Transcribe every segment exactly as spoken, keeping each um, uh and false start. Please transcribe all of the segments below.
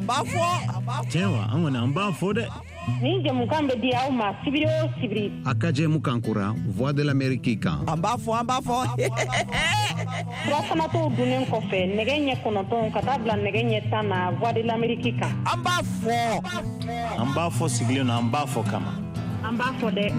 b'a fɔ tiɲɛ wa an kɔni an b'a fɔ dɛ ni jɛmukan bɛ di aw ma sibiri o sibiri a ka jɛmukan kora Voix de l'Amérique kan an b'a fɔ an b'a fɔ furafanatɔw dunnen kɔfɛ nɛgɛ ɲɛ kɔnɔntɔn ka taa bila nɛgɛ ɲɛ tan na Voix de l'Amérique kan an b'a fɔ an b'a fɔ sigilen na an b'a fɔ kama an b'a fɔ dɛ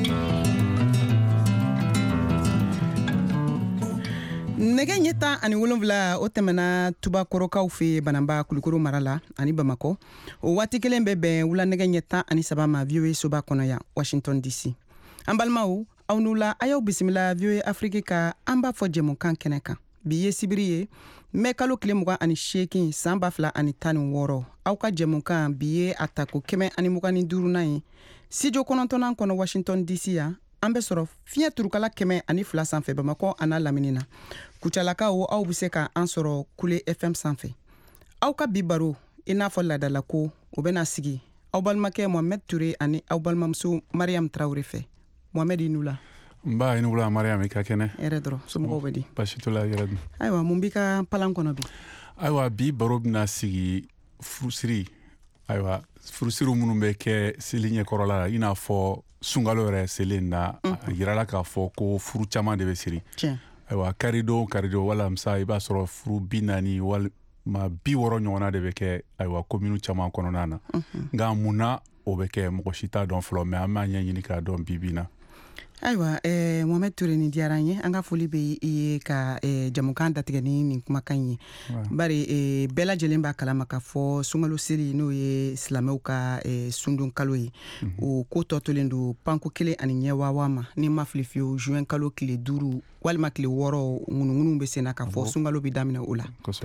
nɛgɛ ɲɛ tan ani wolonwula o tɛmɛna tubakɔrɔkaw fɛ Bananba Kulukoro mara la ani Bamakɔ o waati kelen bɛ bɛn wula nɛgɛ ɲɛ tan ani saba ma V O A soba kɔnɔ yan Washington D C an balimaw aw n'u la a y'aw bisimila V O A Afrique ka an b'a fɔ jɛmukan kɛnɛ kan bi ye sibiri ye mɛ kalo tile mugan ani seegin san ba fila ani tan ni wɔɔrɔ aw ka jɛmukan bi ye a ta ko kɛmɛ ani mugan ni duurunan ye studio kɔnɔntɔnnan kɔnɔ Washington D C yan an bɛ sɔrɔ fiɲɛ turukala kɛmɛ ani fila sanfɛ Bamakɔ a n'a lamini na kucalakaw aw bɛ se ka an sɔrɔ Kule F M sanfɛ aw ka bi baro i n'a fɔ laadala ko o bɛna sigi aw balimakɛ Mohamed Ture ani aw balimamuso Mariam Traore fɛ Mohamed i n'u la n b'a i n'u la Mariam i ka kɛnɛ hɛrɛ dɔrɔn somɔgɔw bɛ di basi t'o la yɛrɛ dun ayiwa mun b'i ka palan kɔnɔ bi ayiwa bi baro bɛna sigi furusiri ayiwa furusiriw minnu bɛ kɛ seli ɲɛkɔrɔla la i n'a fɔ sunkalo yɛrɛ selen na a yirala k'a fɔ ko furu caman de bɛ siri ayiwa karidon karidon walamisa i b'a sɔrɔ furu bi naani walima bi wɔɔrɔ ɲɔgɔnna de bɛ kɛ ayiwa kominu caman kɔnɔna na nka munna o bɛ kɛ mɔgɔ si t'a dɔn fɔlɔ mɛ an b'a ɲɛɲini k'a dɔn bi bi na ayiwa eh, Mohamed Ture ni diyara n ye an ka foli bɛ i ye ka eh, jamukan datigɛ ni nin kumakan ye bari eh, bɛɛ lajɛlen b'a kalama k'a fɔ sunkalo seli n'o ye silamɛw ka eh, sundon kalo ye mm -hmm. o ko tɔtolen don panko kelen ani ɲɛ wawa ma ni ma fili fiyewu juin kalo tile duuru walima tile wɔɔrɔ ŋunuŋunu bɛ sen na k'a fɔ sunkalo bɛ daminɛ o la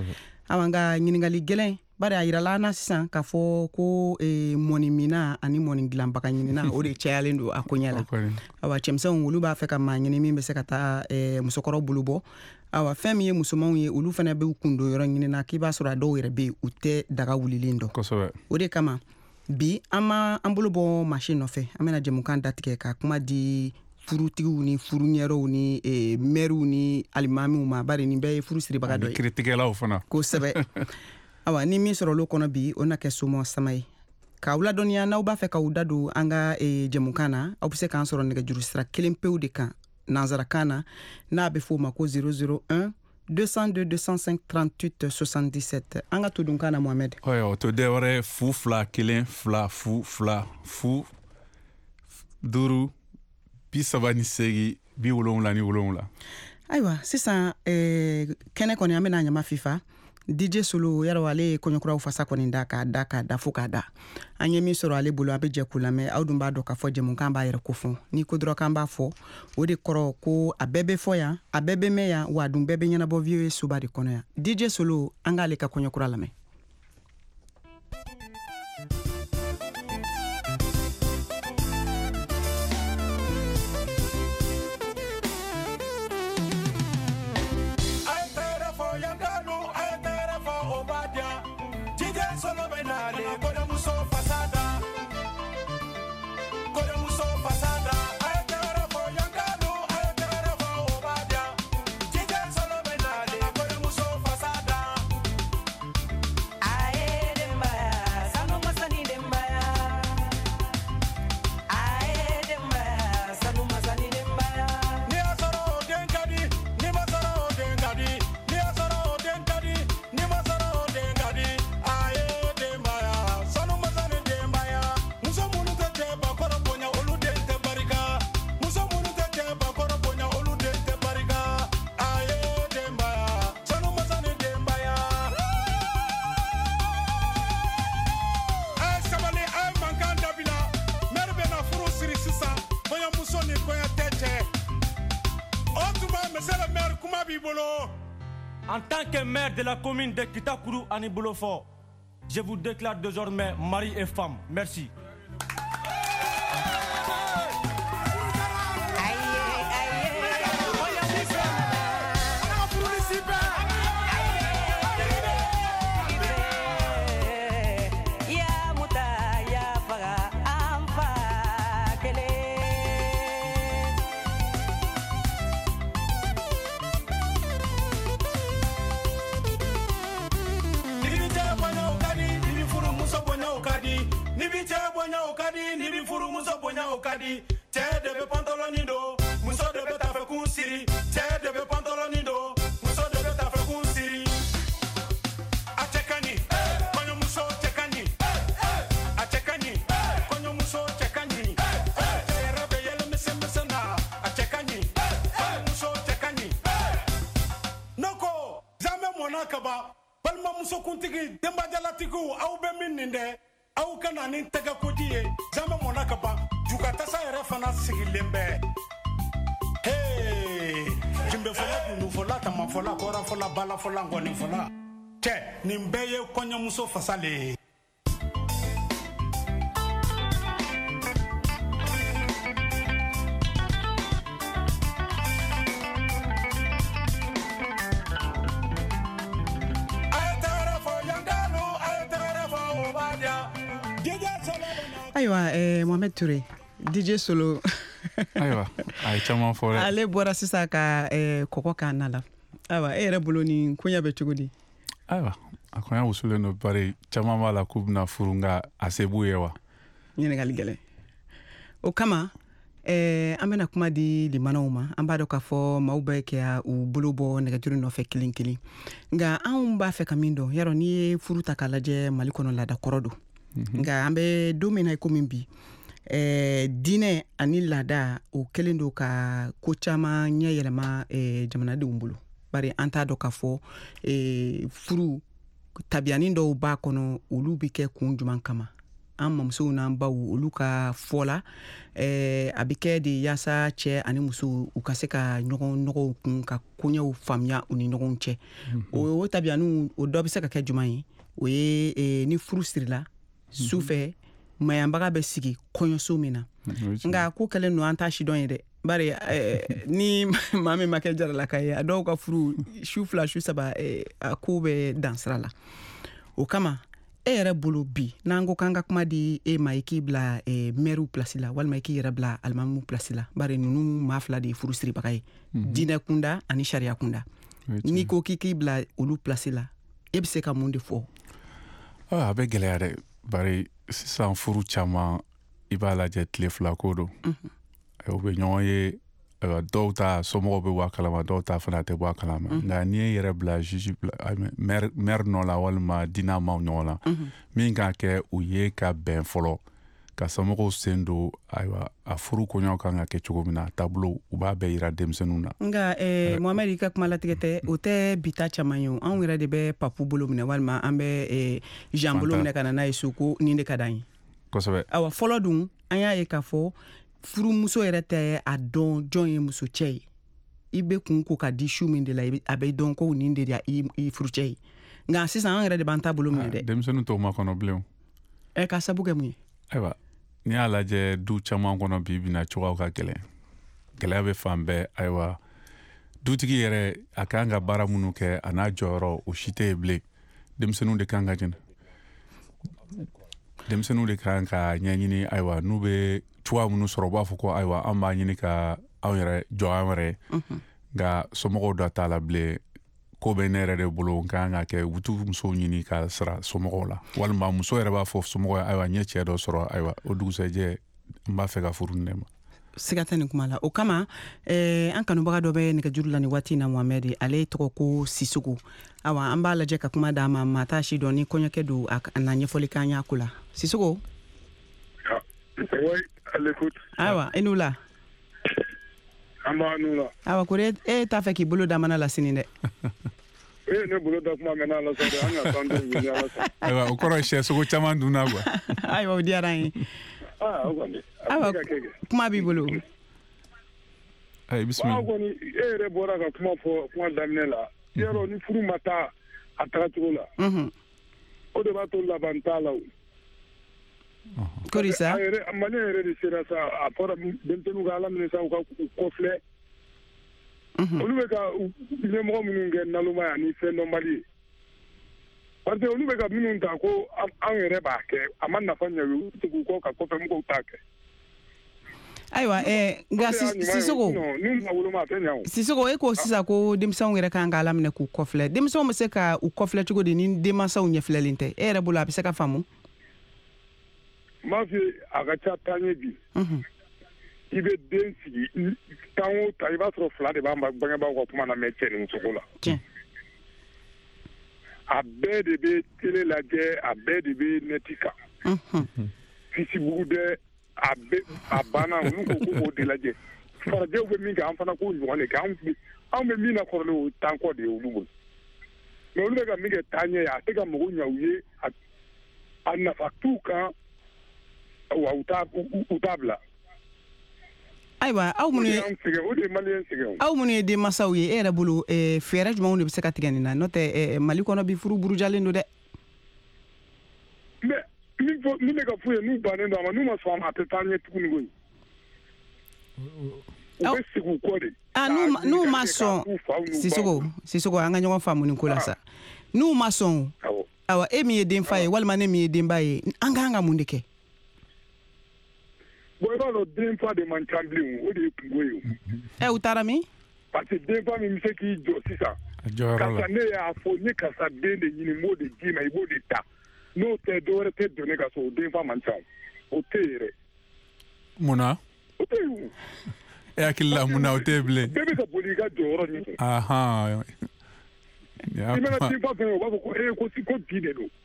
aw an ka ɲiningali gɛlɛn bari a yirala na sisan k'a fɔ ko eh, mɔni mina ani mɔni dilanbaga ɲinina o de cayalen don a koɲɛ la awa cɛmisɛnw olu b'a fɛ ka maa ɲini min bɛ se ka taa eh, musokɔrɔ bolo bɔ awa fɛn min ye musomanw ye olu fana bɛ kundo yɔrɔ ɲinina k'i b'a sɔrɔ a dɔw yɛrɛ bɛ yen u tɛ daga wulilen dɔn o de kama bi an ma an bolo bɔ machine nɔfɛ an bɛna jɛmukan datigɛ ka kuma di furutigiw ni furuɲɛrɛw ni eh, mɛriw ni alimamiw ma bari nin bɛɛ ye furu siribaga dɔ ye kiritigɛlaw fana kosɛbɛ awa ni min sɔrɔ olu kɔnɔ bi o na kɛ somɔ sama ye k'aw ladɔnniya n'aw b'a fɛ k'aw da don an ka eh, jɛmukan na aw bɛ se k'an sɔrɔ nɛgɛjuru sira kelen pewu de kan nanzarakan na n'a bɛ f'o ma ko zéro zéro un deux cent deux deux cent cinq trente-huit soixante-dix-sept an ka to dunkan na Mohamed o to dɛ wɛrɛ fu fila kelen fila fu fila fu duuru bi saba ni seegin bi wolonwula ni wolonwula ayiwa sisan eh, kɛnɛ kɔni an bɛna ɲama fifa D J Solo yɛrɛ ale ye kɔɲɔkuraw fasa kɔni da k'a da k'a da fo k'a da an ye min sɔrɔ ale bolo an bɛ jɛ k'u lamɛn aw dun b'a dɔn k'a fɔ jɛmukan b'a yɛrɛ ko fɔ ni ko dɔrɔn k'an b'a fɔ o de kɔrɔ ko a bɛɛ bɛ fɔ yan a bɛɛ bɛ mɛn yan wa a dun bɛɛ bɛ ɲɛnabɔ V O A soba de kɔnɔ yan D J Solo an k'ale ka kɔɲɔkura lamɛn En tant que maire de la commune de Kitakuru Ani Bolofo, je vous déclare désormais mari et femme. Merci. di cɛ de bɛ pantaloni don muso de bɛ tafe kun siri cɛ de bɛ pantaloni don muso de bɛ tafe kun siri a cɛ ka ɲi kɔɲɔmuso cɛ ka ɲi a cɛ ka ɲi kɔɲɔmuso cɛ ka ɲi cɛ yɛrɛ bɛ yɛlɛ misɛnmisɛn na a cɛ ka ɲi kɔɲɔmuso cɛ ka ɲi ne ko zamɛ mɔna ka ban balimamuso kuntigi denbajalatigiw aw bɛ min nin dɛ aw ka na ni tɛgɛ koji ye zamɛ mɔna ka ban jukatasa yɛrɛ fana sigilen bɛ hey jimbɛfɔla dundufɔla tamafɔla kɔrafɔla balafɔla ngɔnifɔla cɛ nin bɛɛ ye kɔɲɔmuso fasale ye ayiwa eh, Mohamed Touré D J Solo ayiwa a ye caman fɔ dɛ ale bɔra sisan ka eh, kɔkɔ k'a na la ayiwa e yɛrɛ bolo ni koɲɛ bɛ cogo di ayiwa a koɲɛ wusulen don bari caman b'a la k'u bɛna furu nka a se b'u ye wa ɲininkali gɛlɛn o kama eh, an bɛna kuma di limanaw ma an b'a dɔn k'a fɔ maaw bɛ kɛ u bolo bɔ nɛgɛjuru nɔfɛ kelen kelen nka anw b'a fɛ ka min dɔn yarɔ n'i ye furu ta k'a lajɛ Mali kɔnɔ laada kɔrɔ don nka an bɛ don min na i komi bi eh, diinɛ ani laada o kelen don ka ko caman ɲɛ yɛlɛma eh, jamanadenw bolo bari an t'a dɔn k'a fɔ eh, furu tabiyanin dɔw b'a kɔnɔ olu bɛ kɛ kun juman kama an mamusow n'an baw olu ka fɔla eh, a bɛ kɛ de yaasa cɛ ani muso u ka se ka ɲɔgɔn nɔgɔw kun ka koɲɛw faamuya u ni ɲɔgɔn cɛ o, o tabiyaninw o dɔ bɛ se ka kɛ juman ye o ye eh, ni furu sirila sufɛ mayanbaga bɛ sigi kɔɲɔso min na nka ko kɛlen no an t'a si dɔn ye dɛ bari eh, ni maa min ma kɛ jaralaka ye a dɔw ka furu su fila su saba eh, a ko bɛ dansira la o kama e yɛrɛ bolo bi n'an ko k'an ka kuma di e ma i k'i bila eh, mɛriw pilasi la walima i k'i yɛrɛ bila alimamu pilasi la bari ninnu maa fila de ye furu siribaga ye diinɛ kunda ani sariya kunda n'i ko k'i k'i bila olu pilasi la e bɛ se ka mun de fɔ a bɛ gɛlɛya dɛ bari sisan furu caman i b'a lajɛ tile fila ko don u bɛ ɲɔgɔn ye dɔw ta somɔgɔw bɛ bɔ a kalama dɔw ta fana tɛ bɔ a kalama nka n'i ye yɛrɛ bila juge maire nɔ la walima diinɛ maaw ɲɔgɔn na min ka kɛ u ye ka bɛn fɔlɔ ka somɔgɔw sen don ayiwa a furu kɔɲɔ kan ka kɛ cogo min na taabolo u b'a bɛɛ yira denmisɛnninw na nka eh, Mohamed i ka kuma latigɛ tɛ o tɛ bita caman ye anw yɛrɛ de bɛ papu bolo minɛ walima an bɛ eh, Jean bolo minɛ ka na n'a ye so ko nin de ka d'an ye kosɛbɛ awa fɔlɔ dun an y'a ye k'a fɔ furumuso yɛrɛ tɛ a dɔn jɔn ye muso cɛ ye i bɛ kun ko ka di su min de la a bɛ dɔn ko nin de ya i furu cɛ ye nka sisan an yɛrɛ de b'an ta bolo minɛ dɛ denmisɛnninw t'o makɔnɔ bilen ɛ ka sabu kɛ mun ye ayiwa n'i y'a lajɛ du caman kɔnɔ bi bina cogoyaw ka gɛlɛn gɛlɛya bɛ fan bɛɛ ayiwa dutigi yɛrɛ a kan ka baara minnu kɛ a n'a jɔyɔrɔ o si tɛ ye bilen denmisɛnninw de kan ka jɛnɛ denmisɛnninw de kan ka ɲɛɲini ayiwa n'u bɛ cogoya minnu sɔrɔ u b'a fɔ ko ayiwa an b'a ɲini ka anw yɛrɛ jɔ an yɛrɛ nka somɔgɔw dɔ t'a la bilen ko bɛ ne yɛrɛ de bolo n kan ka kɛ wutu musow ɲini ka sira somɔgɔw la walima muso yɛrɛ b'a fɔ somɔgɔw ye ayiwa n ye cɛ dɔ sɔrɔ ayiwa o dugusɛjɛ n b'a fɛ ka furu ne ma siga tɛ nin kuma la o kama eh, an kanubaga dɔ bɛ nɛgɛjuru la ni waati in na Mohamed ale tɔgɔ ko Sisoko awa an b'a lajɛ ka kuma d'a ma maa t'a si dɔn ni kɔɲɔkɛ don a na ɲɛfɔli k'an y'a ko la Sisoko ayiwa i n'u la an b'a n'u la awa kore e t'a fɛ k'i bolo damana la sini dɛ e ne bolo da kuma mɛn ala sa dɛ an ka san dɔ wuli ala sa ayiwa o kɔrɔ sɛ sogo caman dunna quoi ayiwa o diyara an ye aa o kɔni ayiwa kuma b'i bolo ayi bisimila aw kɔni e yɛrɛ bɔra ka kuma fɔ kuma daminɛ la yarɔ ni furu ma taa a tagacogo la o de b'a to laban t'a la o kori sa Mali yɛrɛ de sera sa a fɔra denmisɛnninw ka ala minɛ sa u ka kɔfilɛ olu bɛ ka ɲɛmɔgɔ minnu kɛ naloma ye ani fɛn dɔnbali ye parce que olu bɛ ka minnu ta ko an yɛrɛ b'a kɛ a ma nafa ɲɛ u tɛ k'u kɔ ka kɔfɛ mɔgɔw t'a kɛ ayiwa nka Sisoko Sisoko e ko sisan ko denmisɛnw yɛrɛ kan ka ala minɛ k'u kɔfilɛ denmisɛnw bɛ se ka u kɔfilɛ cogo di ni denmansaw ɲɛfilɛlen tɛ e yɛrɛ bolo a bɛ se ka faamu m'a f'i ye a ka ca taa ɲɛ bi i bɛ den sigi tan o tan i b'a sɔrɔ fila de b'a bangebaaw ka kuma na mɛ cɛ ni muso ko la a bɛɛ de bɛ télé lajɛ a bɛɛ de bɛ neti kan Facebook dɛ a bɛ a banna olu ko k'o de lajɛ farajɛw bɛ min kɛ an fana k'o ɲɔgɔn de kɛ anw bɛ min na kɔrɔlen o tan kɔ de ye olu bolo mais olu bɛ ka min kɛ taa ɲɛ ye a tɛ ka mɔgɔw ɲɛ u ye a nafa t'u kan wa u t'a bila ayiwa aw minnu ye aw minnu ye denmansaw ye e yɛrɛ bolo fɛɛrɛ jumɛnw de bɛ se ka tigɛ nin na n'o tɛ Mali kɔnɔ bi furu burujalen don dɛ mais min bɛ ka f'u ye n'u bannen don a ma n'u ma sɔn a ma a tɛ taa ɲɛ tuguni koyi u bɛ sigi u kɔ de n'u ma sɔn Sisoko Sisoko an ka ɲɔgɔn faamu nin ko la sa n'u ma sɔn awa e min ye denfa ye walima ne min ye denba ye an ka kan ka mun de kɛ bon i b'a dɔn denfa de man ca bilen o de ye kungo ye ɛ u taara min parce que denfa min bɛ se k'i jɔ sisan karisa ne y'a fɔ ne karisa den de ɲini n b'o de d'i ma i b'o de ta n'o tɛ dɔwɛrɛ tɛ don ne ka so o denfa man ca o tɛ yen yɛrɛ munna o tɛ yen e hakili la munna o tɛ yen bilen bɛɛ bɛ ka boli i ka jɔyɔrɔ ɲini ahan i mana denfa fɛn o b'a fɔ ko ee ko ko bi de don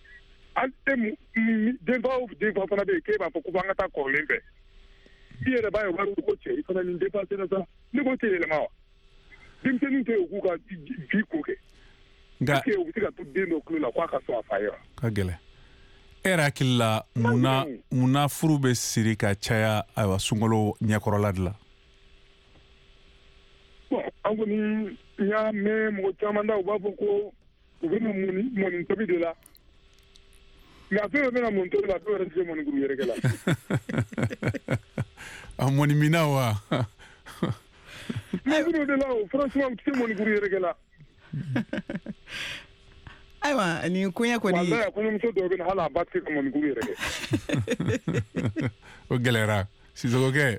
denfa o denfa fana bɛ yen k'e b'a fɔ ko an ka taa kɔrɔlen fɛ i yɛrɛ b'a ye o b'a fɔ ko cɛ i fana nin denfa sera sa ne ko tɛ yɛlɛma wa denmisɛnninw tɛ yen u k'u ka bi ko kɛ nka u bɛ se ka to den dɔ tulo la k'a ka sɔn a fa ye wa ka gɛlɛn e yɛrɛ hakili la munna munna furu bɛ siri ka caya ayiwa sunkalo ɲɛkɔrɔla de la bon an kɔni n y'a mɛn mɔgɔ caman da u b'a fɔ ko u bɛna mɔni tobi de la mais a fɛn o bɛna mɔni tobi la dɔw yɛrɛ tɛ se mɔnikuru yɛrɛkɛ la a mɔni mina wa mɔnikuru de la o franchement u tɛ se mɔnikuru yɛrɛkɛ la ayiwa nin koɲɛ kɔni walayi kɔɲɔmuso dɔw bɛ na hali a ba tɛ se ka mɔnikuru yɛrɛkɛ o gɛlɛyara Sisokokɛ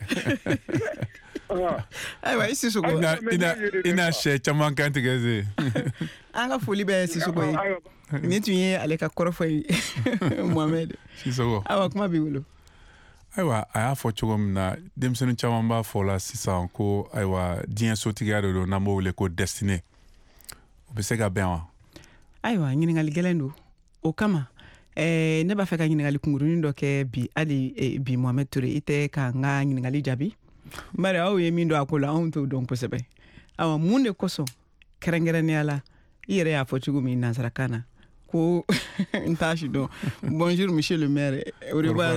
ayiwa i Sisoko i n'a sɛ caman kan tigɛ se an ka foli bɛ Sisoko ye nin tun ye ale ka kɔrɔfɔ ye Mohamed Sisoko ayiwa kuma b'i bolo ayiwa a y'a fɔ cogo min na denmisɛnnin caman b'a fɔ la sisan ko ayiwa diɲɛ sotigiya de don n'an b'o wele ko destinée o bɛ se ka bɛn wa ayiwa ɲininkali gɛlɛn don o kama eh, ne b'a fɛ ka ɲininkali kungurunin dɔ kɛ bi hali eh, bi Mohamed Ture i tɛ ka n ka ɲininkali jaabi bari aw ye min dɔn a ko la anw t'o dɔn kosɛbɛ awa mun de kosɔn kɛrɛnkɛrɛnnenya la i yɛrɛ y'a fɔ cogo min nansarakan na ko n t'a si dɔn bonjour monsieur le maire o de b'a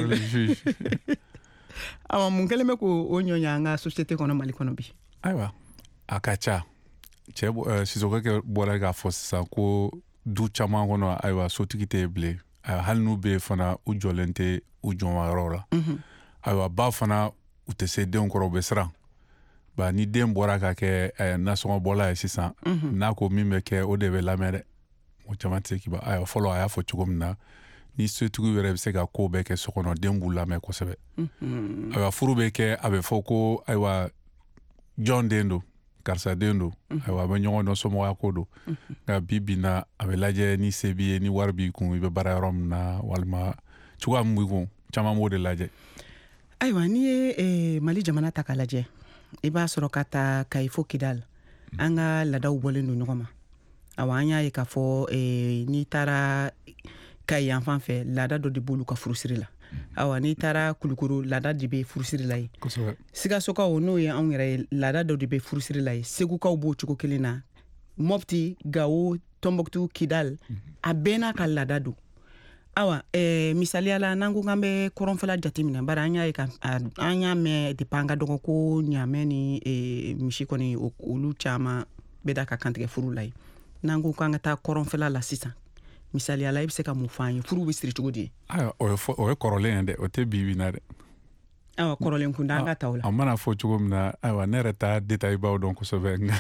awa mun kɛlen bɛ k'o ɲɔɲa an ka société kɔnɔ Mali kɔnɔ bi ayiwa a ka ca cɛ Sisokokɛ bɔra k'a fɔ sisan ko du caman kɔnɔ ayiwa sotigi tɛ bilen hali n'u bɛ fana u jɔlen tɛ u jɔnmayɔrɔ la ayiwa ba fana u tɛ se denw kɔrɔ u bɛ siran ba ni den bɔra ka kɛ nasɔngɔbɔla ye sisan n'a ko min bɛ kɛ o de bɛ lamɛn dɛ o caman tɛ se k'i ba ayiwa fɔlɔ a y'a fɔ cogo min na ni sotigi yɛrɛ bɛ se ka ko bɛɛ kɛ so kɔnɔ den b'u lamɛn kosɛbɛ ayiwa furu bɛ kɛ a bɛ fɔ ko ayiwa jɔn den don karisa den don ayiwa a bɛ ɲɔgɔn dɔn somɔgɔya ko don nka bi bi na a bɛ lajɛ ni se b'i ye ni wari b'i kun i bɛ baara yɔrɔ min na walima cogoya min b'i kun caman b'o de lajɛ ayiwa n'i ye eh, Mali jamana ta k'a lajɛ i b'a sɔrɔ ka taa Kayi fo Kidal an ka laadaw bɔlen don ɲɔgɔn ma awa an y'a ye k'a fɔ eh, n'i taara Kayi yan fan fɛ laada dɔ de b'olu ka furusiri la awa n'i taara Kulukoro laada de bɛ furusiri la ye Sikasokaw n'o ye anw yɛrɛ ye laada dɔ de bɛ furusiri la ye Segukaw b'o cogo kelen na Mopti Gawo Tombouctou Kidal a bɛɛ n'a ka laada don awa eh, misaliya la n'an ko k'an bɛ kɔrɔnfɛla jateminɛ bari an y'a ye ka an y'a mɛn depuis an ka dɔgɔ ko ɲaamɛ ni eh, misi kɔni olu caman bɛ da ka kantigɛ furu la ye n'an ko k'an ka taa kɔrɔnfɛla la sisan misaliya la i bɛ se ka mun fɔ an ye furu bɛ siri cogo di ayiwa o ye o ye kɔrɔlen ye dɛ o tɛ bi bi na dɛ ayiwa kɔrɔlen kunda an ka taa o la a mana fɔ cogo min na ayiwa ne yɛrɛ t'a détail baw dɔn kosɛbɛ nka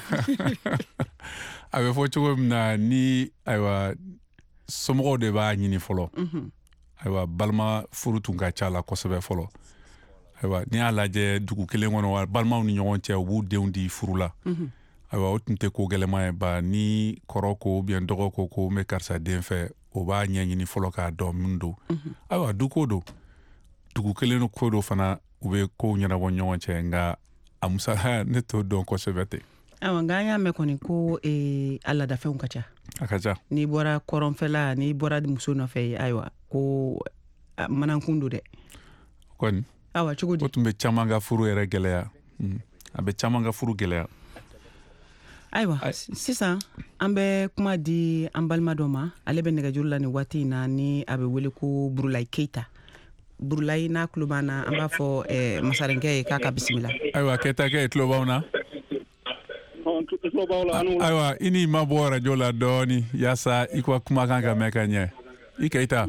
a bɛ fɔ cogo min na ni ayiwa somɔgɔw de b'a ɲini fɔlɔ ayiwa balima furu tun ka ca la kosɛbɛ fɔlɔ ayiwa n'i y'a lajɛ dugu kelen kɔnɔ balimaw ni ɲɔgɔn cɛ u b'u denw di furu la ayiwa o tun tɛ ko gɛlɛma ye ba ni kɔrɔ ko bien dɔgɔ ko ko n bɛ karisa den fɛ o b'a ɲɛɲini fɔlɔ k'a dɔn min don ayiwa du ko don dugu kelen ko do fana u bɛ kow ɲɛnabɔ ɲɔgɔn cɛ nka a musaka ne t'o dɔn kosɛbɛ ten. Awɔ nka an y'a mɛn kɔni ko ee, a laadafɛnw ka ca. A ka ca. N'i bɔra kɔrɔnfɛla n'i bɔra muso nɔfɛ ayiwa ko manankun don dɛ. Kɔni. Awa cogo di. O tun bɛ caman ka furu yɛrɛ gɛlɛya. A bɛ caman ka furu gɛlɛya. Ayiwa sisan an bɛ kuma di an balima dɔ ma ale bɛ nɛgɛjuru la ni waati in na ni a bɛ wele ko Burulayi Keyita. Burulayi n'a tulo b'an na an b'a fɔ eh, masarenkɛ ye k'a ka bisimila. Ayiwa Keyita kɛ tulo b'aw na. Ayiwa i ni ma bɔ radio la dɔɔni yaasa i ka kumakan ka mɛn ka ɲɛ. I Keyita.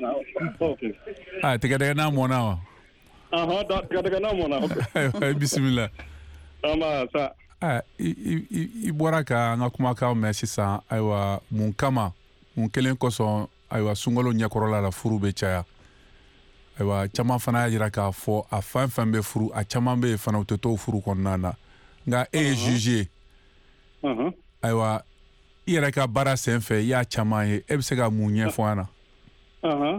Ah tigɛdɛgɛ n'a mɔna wa. Ahɔn tigɛdɛgɛ n'a mɔna. Ayiwa bisimila. Ama sa. Ah, i, i, i bɔra ka an ka kumakan mɛn sisan ayiwa mun kama mun kelen kosɔn ayiwa sunkalo ɲɛkɔrɔla la furu bɛ caya ayiwa caman fana y'a jira k'a fɔ a fɛn fɛn bɛ furu a caman bɛ yen fana u tɛ to furu kɔnɔna na nka e ye juge ayiwa i yɛrɛ ka baara sen fɛ i y'a caman ye e bɛ se ka mun ɲɛfɔ an na.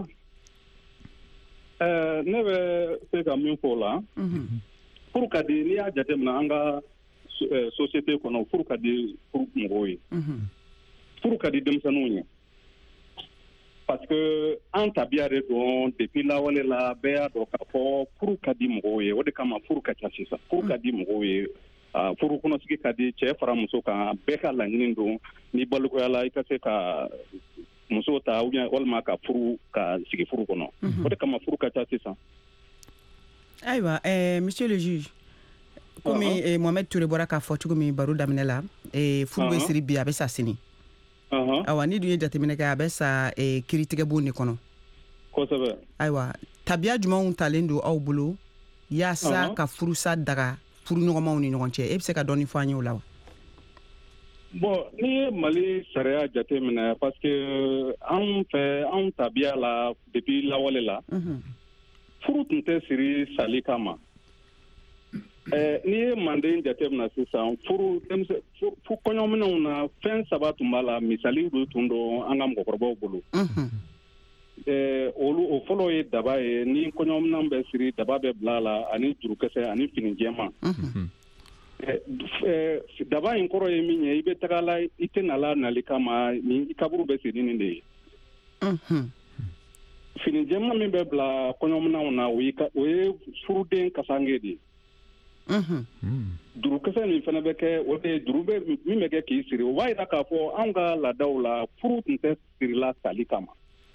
Ne bɛ se ka min fɔ o la furu ka di n'i y'a jateminɛ an ka société kɔnɔ furu ka di furu mɔgɔw ye furu ka di denmisɛnninw ye parce que an tabiya de don depuis lawale la bɛɛ y'a dɔn k'a fɔ furu ka di mɔgɔw ye o de kama furu ka ca sisan furu ka di mɔgɔw ye furu kɔnɔsigi ka di cɛ fara muso kan bɛɛ ka laɲini don ni balikoya la i ka se ka muso ta ou bien walima ka furu ka sigi furu kɔnɔ o de kama furu ka ca sisan. Ayiwa eh, monsieur le juge komi uh -huh. eh, Mohamed Touré bɔra k'a fɔ cogo min baro daminɛ la eh, furu bɛ siri bi a bɛ sa sini ayiwa ni dun ye jateminɛ kɛ a bɛ sa eh, kiritigɛ bon de kɔnɔ kosɛbɛ ayiwa tabiya jumɛnw talen don aw bolo yaasa uh -huh. ka furusa daga furu ɲɔgɔnmaw ni ɲɔgɔn cɛ e bɛ se ka dɔɔni fɔ an ye o la wa. Bon ni ye Mali sariya jateminɛ parce que anw fɛ anw tabiya la depuis lawale la furu tun tɛ siri sali kama. Eh, ni ye manden jateminɛ sisan furu fu kɔɲɔminɛw na fɛn saba tun b'a la misali dɔ tun don an ka mɔgɔkɔrɔbaw bolo eh, olu o fɔlɔ ye daba ye ni kɔɲɔminɛw bɛ siri daba bɛ bila la ani jurukɛsɛ ani fini jɛma eh, eh, daba in kɔrɔ ye min ye i bɛ taga la i tɛ nala nali kama ni i kaburu bɛ siri nin de ye fini jɛma min bɛ bila kɔɲɔminɛw na o ye furuden kasange de ye. Jurukisɛ min fana bɛ kɛ o de juru bɛ min bɛ kɛ k'i siri o b'a jira k'a fɔ anw ka laadaw la furu tun tɛ sirila sali kama.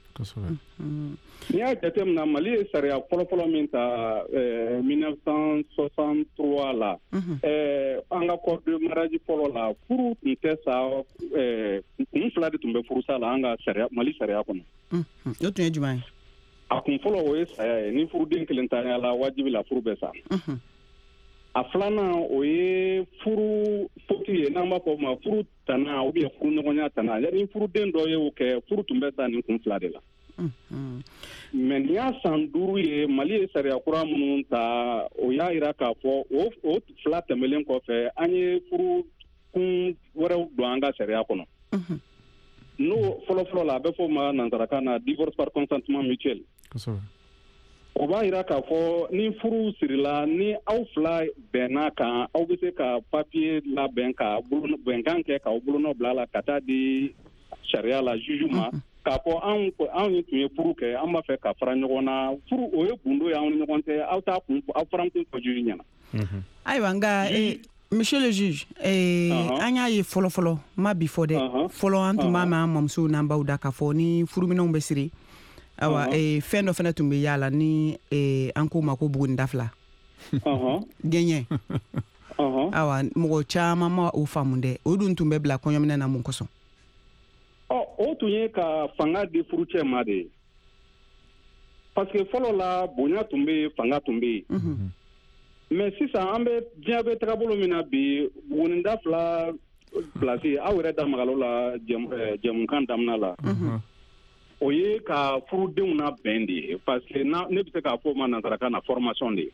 N'i y'a jateminɛ Mali ye sariya fɔlɔfɔlɔ min ta mille neuf cent soixante-trois la an ka code de mariage fɔlɔ la furu tun tɛ sa kun fila de tun bɛ furusa la an ka sariya Mali sariya kɔnɔ. O tun ye jumɛn ye? A kun fɔlɔ o ye saya ye ni furuden kelen tanya la wajibi la furu bɛ sa. A filanan o ye furu foti ye n'an b'a fɔ o ma furu tana ou bien furu ɲɔgɔnya tana yani furuden dɔ ye o kɛ furu tun bɛ sa nin kun fila de la. Mais nin y'a san duuru ye Mali ye sariya kura minnu ta o y'a jira k'a fɔ o fila tɛmɛlen kɔfɛ an ye furu kun wɛrɛw don an ka sariya kɔnɔ. N'o fɔlɔfɔlɔ la a bɛ fɔ o ma nanzarakan na divorce par consentement mutuel. O b'a jira k'a fɔ ni furu sirila ni aw fila bɛnna kan aw bɛ se ka papier labɛn ka bɛnkan kɛ k'aw bolonɔ bila la ka taa di sariya la juge ma k'a fɔ anw anw tun ye furu kɛ an b'a fɛ ka fara ɲɔgɔn na furu o ye gundo ye anw ni ɲɔgɔn cɛ aw t'a kun aw fara kun fɔ juge ɲɛna. Ayiwa nka monsieur le juge an y'a ye fɔlɔfɔlɔ ma bi fɔ dɛ fɔlɔ an tun b'a mɛn an mamusow n'an baw da k'a fɔ ni furuminɛnw bɛ siri awa eh, fɛn dɔ fana tun bɛ yala ni eh, an ko ma ko buguninda fila gɛɲɛ awa mɔgɔ caman ma o faamu dɛ o dun tun bɛ bila kɔɲɔminɛ na mun kosɔn? Ɔ o tun ye ka fanga di furucɛ ma de ye parce que fɔlɔ la bonya tun bɛ yen fanga tun bɛ yen mais sisan an bɛ diɲɛ bɛ tagabolo min na bi buguninda fila place aw yɛrɛ da magalo la jɛmukan daminɛ la o ye ka furudenw na bɛn de ye parce que ne bɛ se k'a fɔ o ma nanzarakan na formation de ye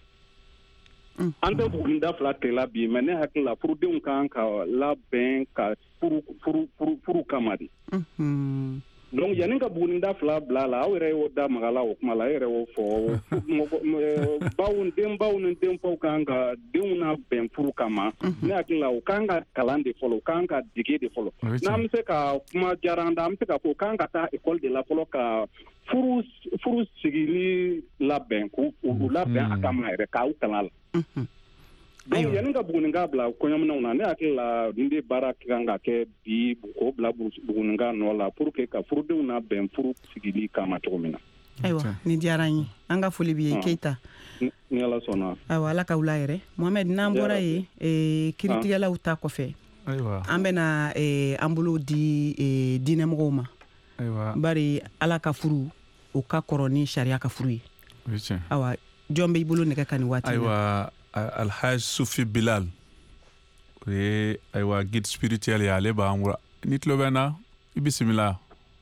an tɛ buguninda fila tigɛla bi mais ne hakili la furudenw kan ka labɛn ka furu furu furu furu kama de donc yani ka buguni da fila bila la aw yɛrɛ y'o da magala o kuma la e yɛrɛ y'o fɔ baw den baw ni den faw kan ka denw na bɛn furu kama ne hakili la o kan ka kalan de fɔlɔ o kan ka dege de fɔlɔ n'an bɛ se ka kuma diyara an da an bɛ se ka fɔ o kan ka taa ekɔli de la fɔlɔ ka furu furu sigili labɛn k'u labɛn a kama yɛrɛ k'aw kalan la donc yani ka buguninga bila kɔɲɔminɛw na ne hakili la nin de baara kan ka kɛ bi k'o bila buguninga nɔ la pour que ka furudenw na bɛn furu sigili kama cogo min na. ayiwa ni diyara an ye an ka foli b'i ye Keyita. ni ala sɔnna. ayiwa ala ka wula yɛrɛ Mohamed n'an bɔra yen kiritigɛlaw ta kɔfɛ an bɛna an bolo di diinɛmɔgɔw ma bari ala ka furu o ka kɔrɔ ni sariya ka furu ye. ayiwa jɔn b'i bolo nɛgɛ ka nin waati ayiwa Alhaj Sufi Bilal o ye ayiwa guide spirituel ye ale b'an wura ni tulo bɛ n na i bisimila.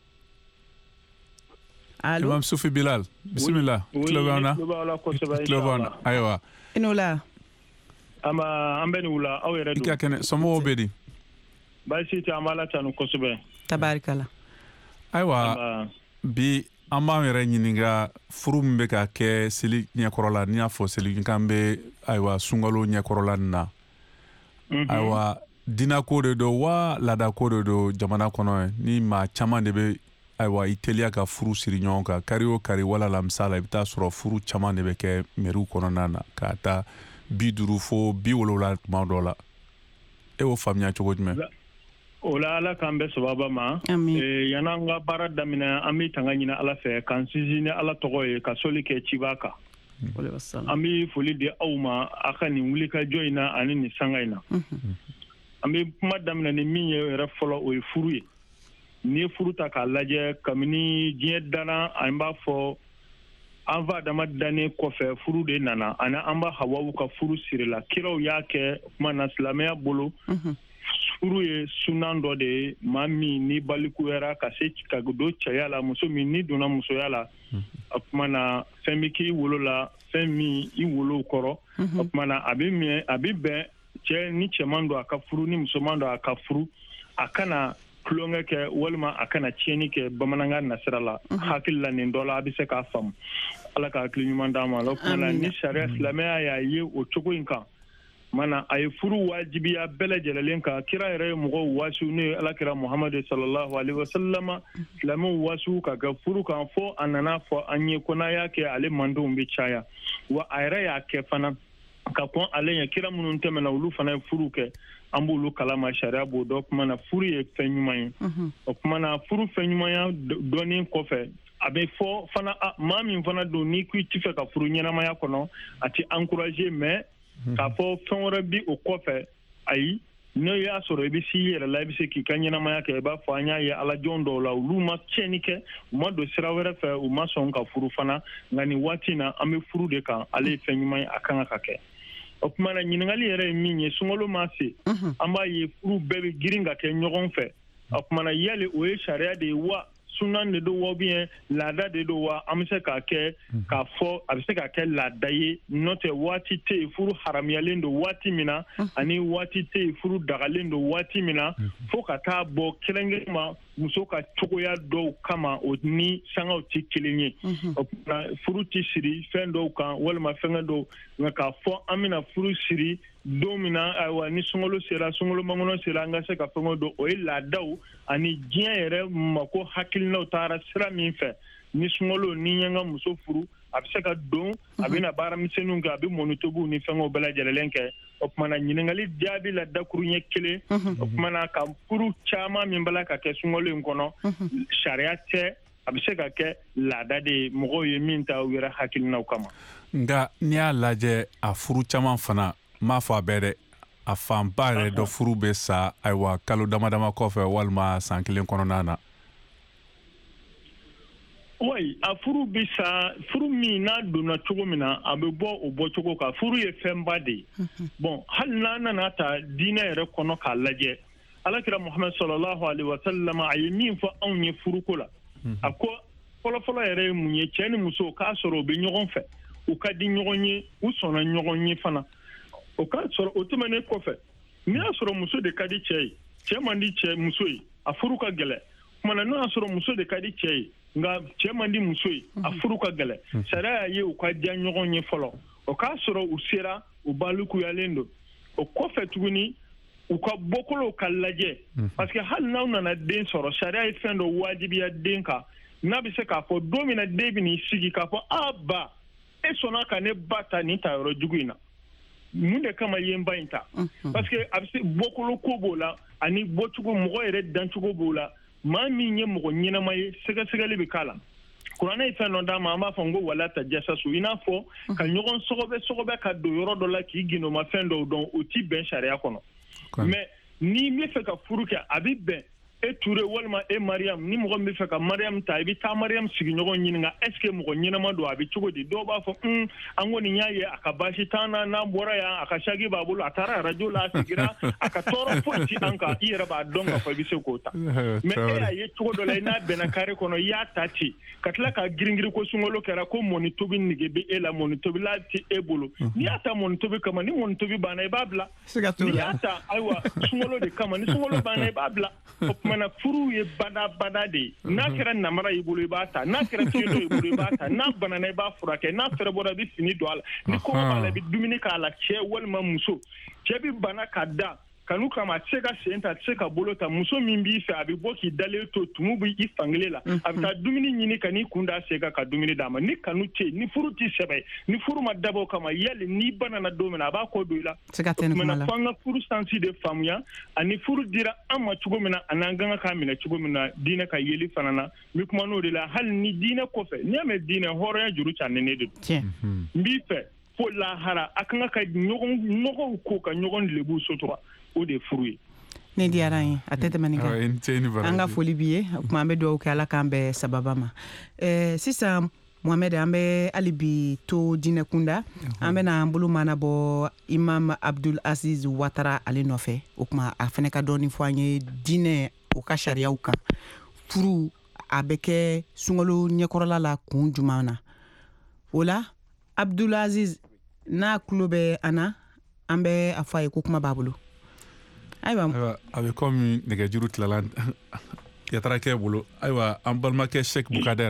Allo Imam Sufi Bilal bisimila tulo bɛ n na tulo bɛ n na ayiwa i n'o la an bɛ nin wula aw yɛrɛ don i ka kɛnɛ somɔgɔw bɛ di baasi tɛ an b'a la tanu kosɛbɛ tabarikala ayiwa bi an b'an yɛrɛ ɲininka furu min bɛ ka kɛ seli ɲɛkɔrɔla n'i y'a fɔ seli kan bɛ ayiwa sunkalo ɲɛkɔrɔla nin na ayiwa diinɛ ko de don wa laada ko de don jamana kɔnɔ ni maa caman de bɛ ayiwa i teliya ka furu siri ɲɔgɔn kan kari o kari wala lamisa la i bɛ taa sɔrɔ furu caman de bɛ kɛ mɛriw kɔnɔna na k'a ta bi duuru fo bi wolonwula tuma dɔ la e y'o faamuya cogo jumɛn. o la ala k'an bɛ sababa ma yan'an ka baara daminɛ an bɛ tanga ɲini ala fɛ k'an sinsin ni ala tɔgɔ ye ka soli kɛ ciba kan an bɛ foli di aw ma a ka nin wulikajɔ in na ani nin sanga in na an bɛ kuma daminɛ ni min ye yɛrɛ fɔlɔ o ye furu ye n'i ye furu ta k'a lajɛ kabini diɲɛ danna an b'a fɔ an fa adama dannen kɔfɛ furu de nana ani an b'a hawawu ka furu sirila kiraw y'a kɛ kuma na silamɛya bolo furu ye sunan dɔ de ye maa min ni balikuyara ka se ka don cɛya la muso min ni donna musoya la o kuma na fɛn bɛ k'i wolo la fɛn min i wolo kɔrɔ o kuma na a bɛ mɛn a bɛ bɛn cɛ ni cɛman don a ka furu ni musoman don a ka furu a kana tulonkɛ kɛ walima a kana tiɲɛni kɛ bamanankan nasira la hakili la nin dɔ la a bɛ se k'a faamu ala ka hakili ɲuman d'an ma o kuma na ni sariya silamɛya y'a ye o cogo in kan mana a ye furu wajibiya bɛɛ lajɛlen kan kira yɛrɛ ye mɔgɔw waasiw ne ye alakira muhamadu sallallahu alaihi wasallam silamɛw waasiw ka kɛ furu kan fɔ a nana fɔ an ye ko n'a y'a kɛ ale mandenw bɛ caya wa a yɛrɛ y'a kɛ fana ka kɔn ale ɲɛ kira minnu tɛmɛna olu fana ye furu kɛ an b'olu kalama sariya b'o dɔ kuma na furu ye fɛn ɲuman ye o kuma na furu fɛn ɲumanya dɔɔnin kɔfɛ a bɛ fɔ fana maa min fana don n'i ko i tɛ fɛ ka furu ɲɛnamaya kɔnɔ a tɛ encourager mais k'a fɔ fɛn wɛrɛ bi o kɔfɛ ayi n'o y'a sɔrɔ i bɛ s'i yɛrɛ la i bɛ se k'i ka ɲɛnamaya kɛ i b'a fɔ an y'a ye alajɔn dɔw la olu ma tiɲɛni kɛ u ma don sira wɛrɛ fɛ u ma sɔn ka furu fana nka nin waati in na an bɛ furu de kan ale ye fɛn ɲuman ye a kan ka kɛ o tuma na ɲininkali yɛrɛ ye min ye sunkalo ma se an b'a ye furu bɛɛ bɛ girin ka kɛ ɲɔgɔn fɛ o tuma na yali o ye sariya de ye wa sunan de don wa bien laada de don wa an bɛ se k'a kɛ k'a fɔ a bɛ se k'a kɛ laada ye n'o tɛ waati tɛ yen furu haramuyalen don waati min na ani waati tɛ yen furu dagalen don waati min na fo ka taa bɔ kɛrɛnkɛrɛn ma muso ka cogoya dɔw kama o ni sangaw tɛ kelen ye o tuma furu tɛ siri fɛn dɔw kan walima fɛnkɛ dɔw nka k'a fɔ an bɛna furu siri don min na ayiwa ni sunkalo sera sunkalo mangɔnɔ sera an ka se ka fɛnkɛ dɔn o ye laadaw ani diɲɛ yɛrɛ mako hakilinaw taara sira min fɛ ni sunkalo ni n ka muso furu a bɛ se ka don a bɛna baaramisɛnninw kɛ a bɛ mɔnitobiw ni fɛnkɛw bɛɛ lajɛlen kɛ o tuma na ɲininkali jaabi la dakuru ɲɛ kelen o tuma na ka furu caman min bala ka kɛ sunkalo in kɔnɔ sariya tɛ a bɛ se ka kɛ laada de ye mɔgɔw ye min ta u yɛrɛ hakilinaw kama nka n'i y'a lajɛ a furu caman fana m'a fɔ a bɛɛ dɛ a fanba yɛrɛ dɔ furu bɛ sa ayiwa kalo dama dama kɔfɛ walima san kelen kɔnɔna na wayi a furu bɛ sa furu min n'a donna cogo min na a bɛ bɔ o bɔcogo kan furu ye fɛnba de ye bon hali n'an nana ta diinɛ yɛrɛ kɔnɔ k'a lajɛ alakira muhamadu sallallahu alaihi wa sallam a ye min fɔ anw ye furuko la a ko fɔlɔfɔlɔ yɛrɛ ye mun ye cɛ ni muso k'a sɔrɔ u bɛ ɲɔgɔn fɛ u ka di ɲɔgɔn ye u sɔnna ɲɔgɔn ye fana o k'a sɔrɔ o tɛmɛnen kɔfɛ n'i y'a sɔrɔ muso de ka di cɛ ye cɛ man di cɛ muso ye a furu ka gɛlɛn kuma na no asoro muso de kadi cɛ nga cɛ man di muso ye a furu ka gɛlɛ sariya ye u ka diya ɲɔgɔn ye fɔlɔ o k'a sɔrɔ u sera u balukuyalen don o kɔfɛ tuguni u ka bɔkolow ka lajɛ parce que hali n'aw nana den sɔrɔ sariya ye fɛn dɔ wajibiya den kan n'a bɛ se k'a fɔ don min na den bɛ n'i sigi k'a fɔ a ba e sɔnna ka ne ba ta nin ta yɔrɔ jugu in na mun de kama ye n ba in ta parce que a bɛ se bɔkolo ko b'o la ani bɔcogo mɔgɔ yɛrɛ dancogo b'o la maa min ye mɔgɔ ɲɛnama ye sɛgɛsɛgɛli bɛ k'a la kuranɛ ye fɛn dɔ d'a ma an b'a fɔ n ko wala ta jasasu i n'a fɔ ka ɲɔgɔn sɔgɔbɛ sɔgɔbɛ ka don yɔrɔ dɔ la k'i ginoma fɛn dɔw dɔn o ti bɛn sariya kɔnɔ mais ni n bɛ fɛ ka furu kɛ a bɛ bɛn e Ture walima e Mariam ni mɔgɔ min bɛ fɛ ka Mariam ta i bɛ taa Mariam sigiɲɔgɔn ɲininka est ce que mɔgɔ ɲɛnama don a bɛ cogo di dɔw b'a fɔ un an kɔni y'a ye a ka baasi t'an na n'an bɔra yan a ka sagi b'a bolo a taara radio la a sigira a ka tɔɔrɔ foyi ti an kan i yɛrɛ b'a dɔn k'a fɔ i bɛ se k'o ta mais e y'a ye cogo dɔ la i n'a bɛnna kare kɔnɔ i y'a ta ten ka tila ka giringirin ko sunkalo kɛra ko mɔni tobi nege bɛ e la mɔni tobila ti e bolo n'i y'a ta mɔni tobi kama ni mɔni tobi banna i b'a bila n'i y'a ta ayiwa sunkalo de kama ni sunkalo banna i b'a bila o kumana furu ye bada bada de n'a kɛra namara y'i bolo i b'a ta n'a kɛra fiɲɛdɔ y'i bolo i b'a ta n'a banana i b'a furakɛ n'a fɛrɛ bɔra i bɛ fini don a la ni kɔngɔ b'a la i bɛ dumuni k'a la cɛ walima muso cɛ bɛ bana ka da kanu kama a tɛ se ka sen ta a tɛ se ka bolo ta muso min b'i fɛ a bɛ bɔ k'i dalen to tumu bɛ i fankelen la a bɛ taa dumuni ɲini ka n'i kun da sen kan ka dumuni d'a ma ni kanu tɛ yen ni furu tɛ sɛbɛ ni furu ma dabɔ o kama yali n'i banana don min na a b'a kɔ don i la mɛ f'an ka furu sansi de faamuya ani furu dira an ma cogo min na ani an kan ka k'a minɛ cogo min na diinɛ ka yeli fana na n bɛ kuma n'o de la hali ni diinɛ kɔfɛ n'i y'a mɛn diinɛ hɔrɔnya juru canen ne de don n b'i fɛ fo lahara a kan ka ɲɔgɔn nɔgɔw ko ka ɲɔgɔn lebu sotora o de furu ye ne diyara n ye a tɛ tɛmɛ nin kan an ka foli b'i ye kuma an bɛ dugawu kɛ ala k'an bɛɛ sababa ma sisan Mohamed an bɛ hali bi to diinɛ kunda an bɛna an bolo mana bɔ Imam Abdul Aziz Ouattara ale nɔfɛ o kuma a fɛnɛ ka dɔɔni fɔ an ye diinɛ o ka sariyaw kan furu a bɛ kɛ sunkalo ɲɛkɔrɔla la kun jumɛn na o la Abdul Aziz n'a tulo bɛ an na an bɛ a fɔ a ye ko kuma b'a bolo ayiwa a bɛ komi nɛgɛjuru tilala Yatarakɛ bolo ayiwa an balimakɛ Sheikh Bukader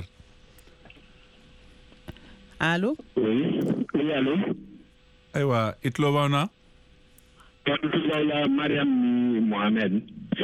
allo oui oui allo ayiwa i tulo b'an na la Mariam ni Mohamed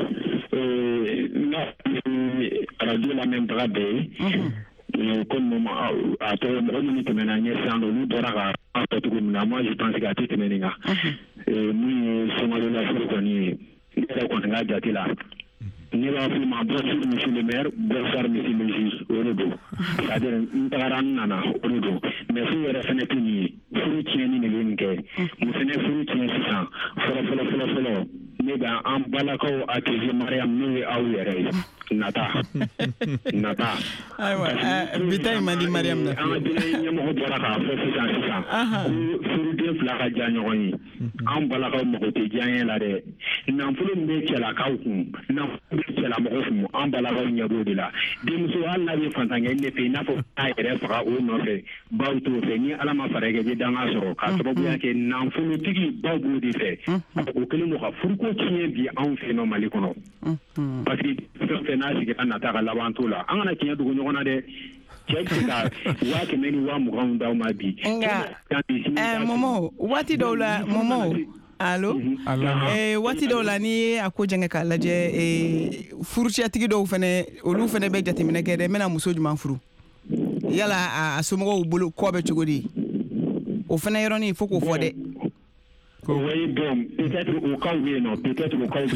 na radio la même baga bɛɛ comme a tɔ mɔgɔ minnu tɛmɛna ɲɛ sisan olu bɔra ka an fɔ cogo min na moi je pense que a tɛ tɛmɛ nin kan min ye sunkalo la furu kɔni ye ne yɛrɛ kɔni ka jate la ne b'a fɔ ma bonsoir monsieur le maire bonsoir monsieur le juge o de don c'est-à-dire n tagara n nana o de don mais furu yɛrɛ fɛnɛ tɛ nin ye furu tiɲɛni de bɛ nin kɛ mun fɛnɛ furu tiɲɛ sisan fɔlɔ fɔlɔ fɔlɔ fɔlɔ ne bɛ an balakaw accuser Mariam n'o ye aw yɛrɛ ye nata nata ayiwa bita in man di Mariam na an ka diinɛ ɲɛmɔgɔ bɔra k'a fɔ sisan sisan ko furuden fila ka diya ɲɔgɔn ye an balakaw mago tɛ diyaɲɛ la dɛ nafolo min bɛ cɛlakaw kun nafolo bɛ cɛlamɔgɔ kun an balakaw ɲɛ b'o de la denmuso hali n'a bɛ fantankɛ ne fɛ i n'a fɔ k'a yɛrɛ faga o nɔfɛ baw t'o fɛ ni ala ma fara kɛ bɛ danga sɔrɔ k'a sababuya kɛ nafolotigi baw b'o de fɛ o kɛlen don ka furuko tiɲɛ bi anw fɛ nɔ Mali kɔnɔ parce que fɛn fɛn n'a sigira nata ka laban t'o la an kana tiɲɛ dogo ɲɔgɔn na dɛ cɛ bɛ se ka waa kɛmɛ ni waa muganw d'aw ma bi nka Momo waati dɔw la Momo allo eh waati dɔw la ni a ko jɛngɛ k'a lajɛ eh furuciyatigi dɔw fɛnɛ olu fɛnɛ bɛ jateminɛ kɛ dɛ n bɛna muso jumɛn furu yala a somɔgɔw bolo kɔ bɛ cogo di o fɛnɛ yɔrɔnin fo k'o fɔ dɛ oui bon peut-être au cas où non peut-être au cas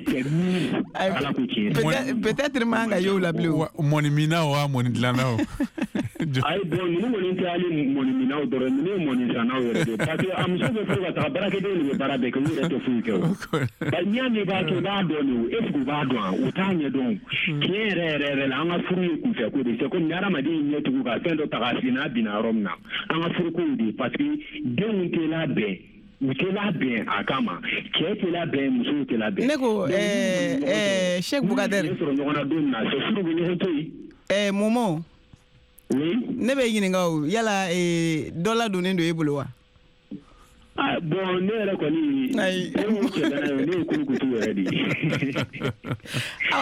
où peut-être man ga yo la bleu moni mina wa moni dilana o ay bon ni moni tali moni mina o doro ni moni sana o re parce que am so be fo ta baraka de ni barabe ko ni to fu ke ba nyami ba ke ba do ni e fu ba do o ta nye don ke re re re la nga furu ku fe ko de se ko nyara ma di nye tu ka tendo ta ga sina bina romna nga furu ko di parce que de un te la be u tɛ labɛn a kama cɛ tɛ labɛn muso tɛ labɛn ne ko ɛɛ ɛɛ Sheikh Bukader ne sɔrɔ ɲɔgɔn na don min na c'est furu bɛ ɲɔgɔn to yen ɛɛ Momo oui ne bɛ ɲininka o yala ee dɔ ladonnen don e bolo wa ah bon ne yɛrɛ kɔni ne y'o cɛ dana ye ne ye kulukutu yɛrɛ de ye awa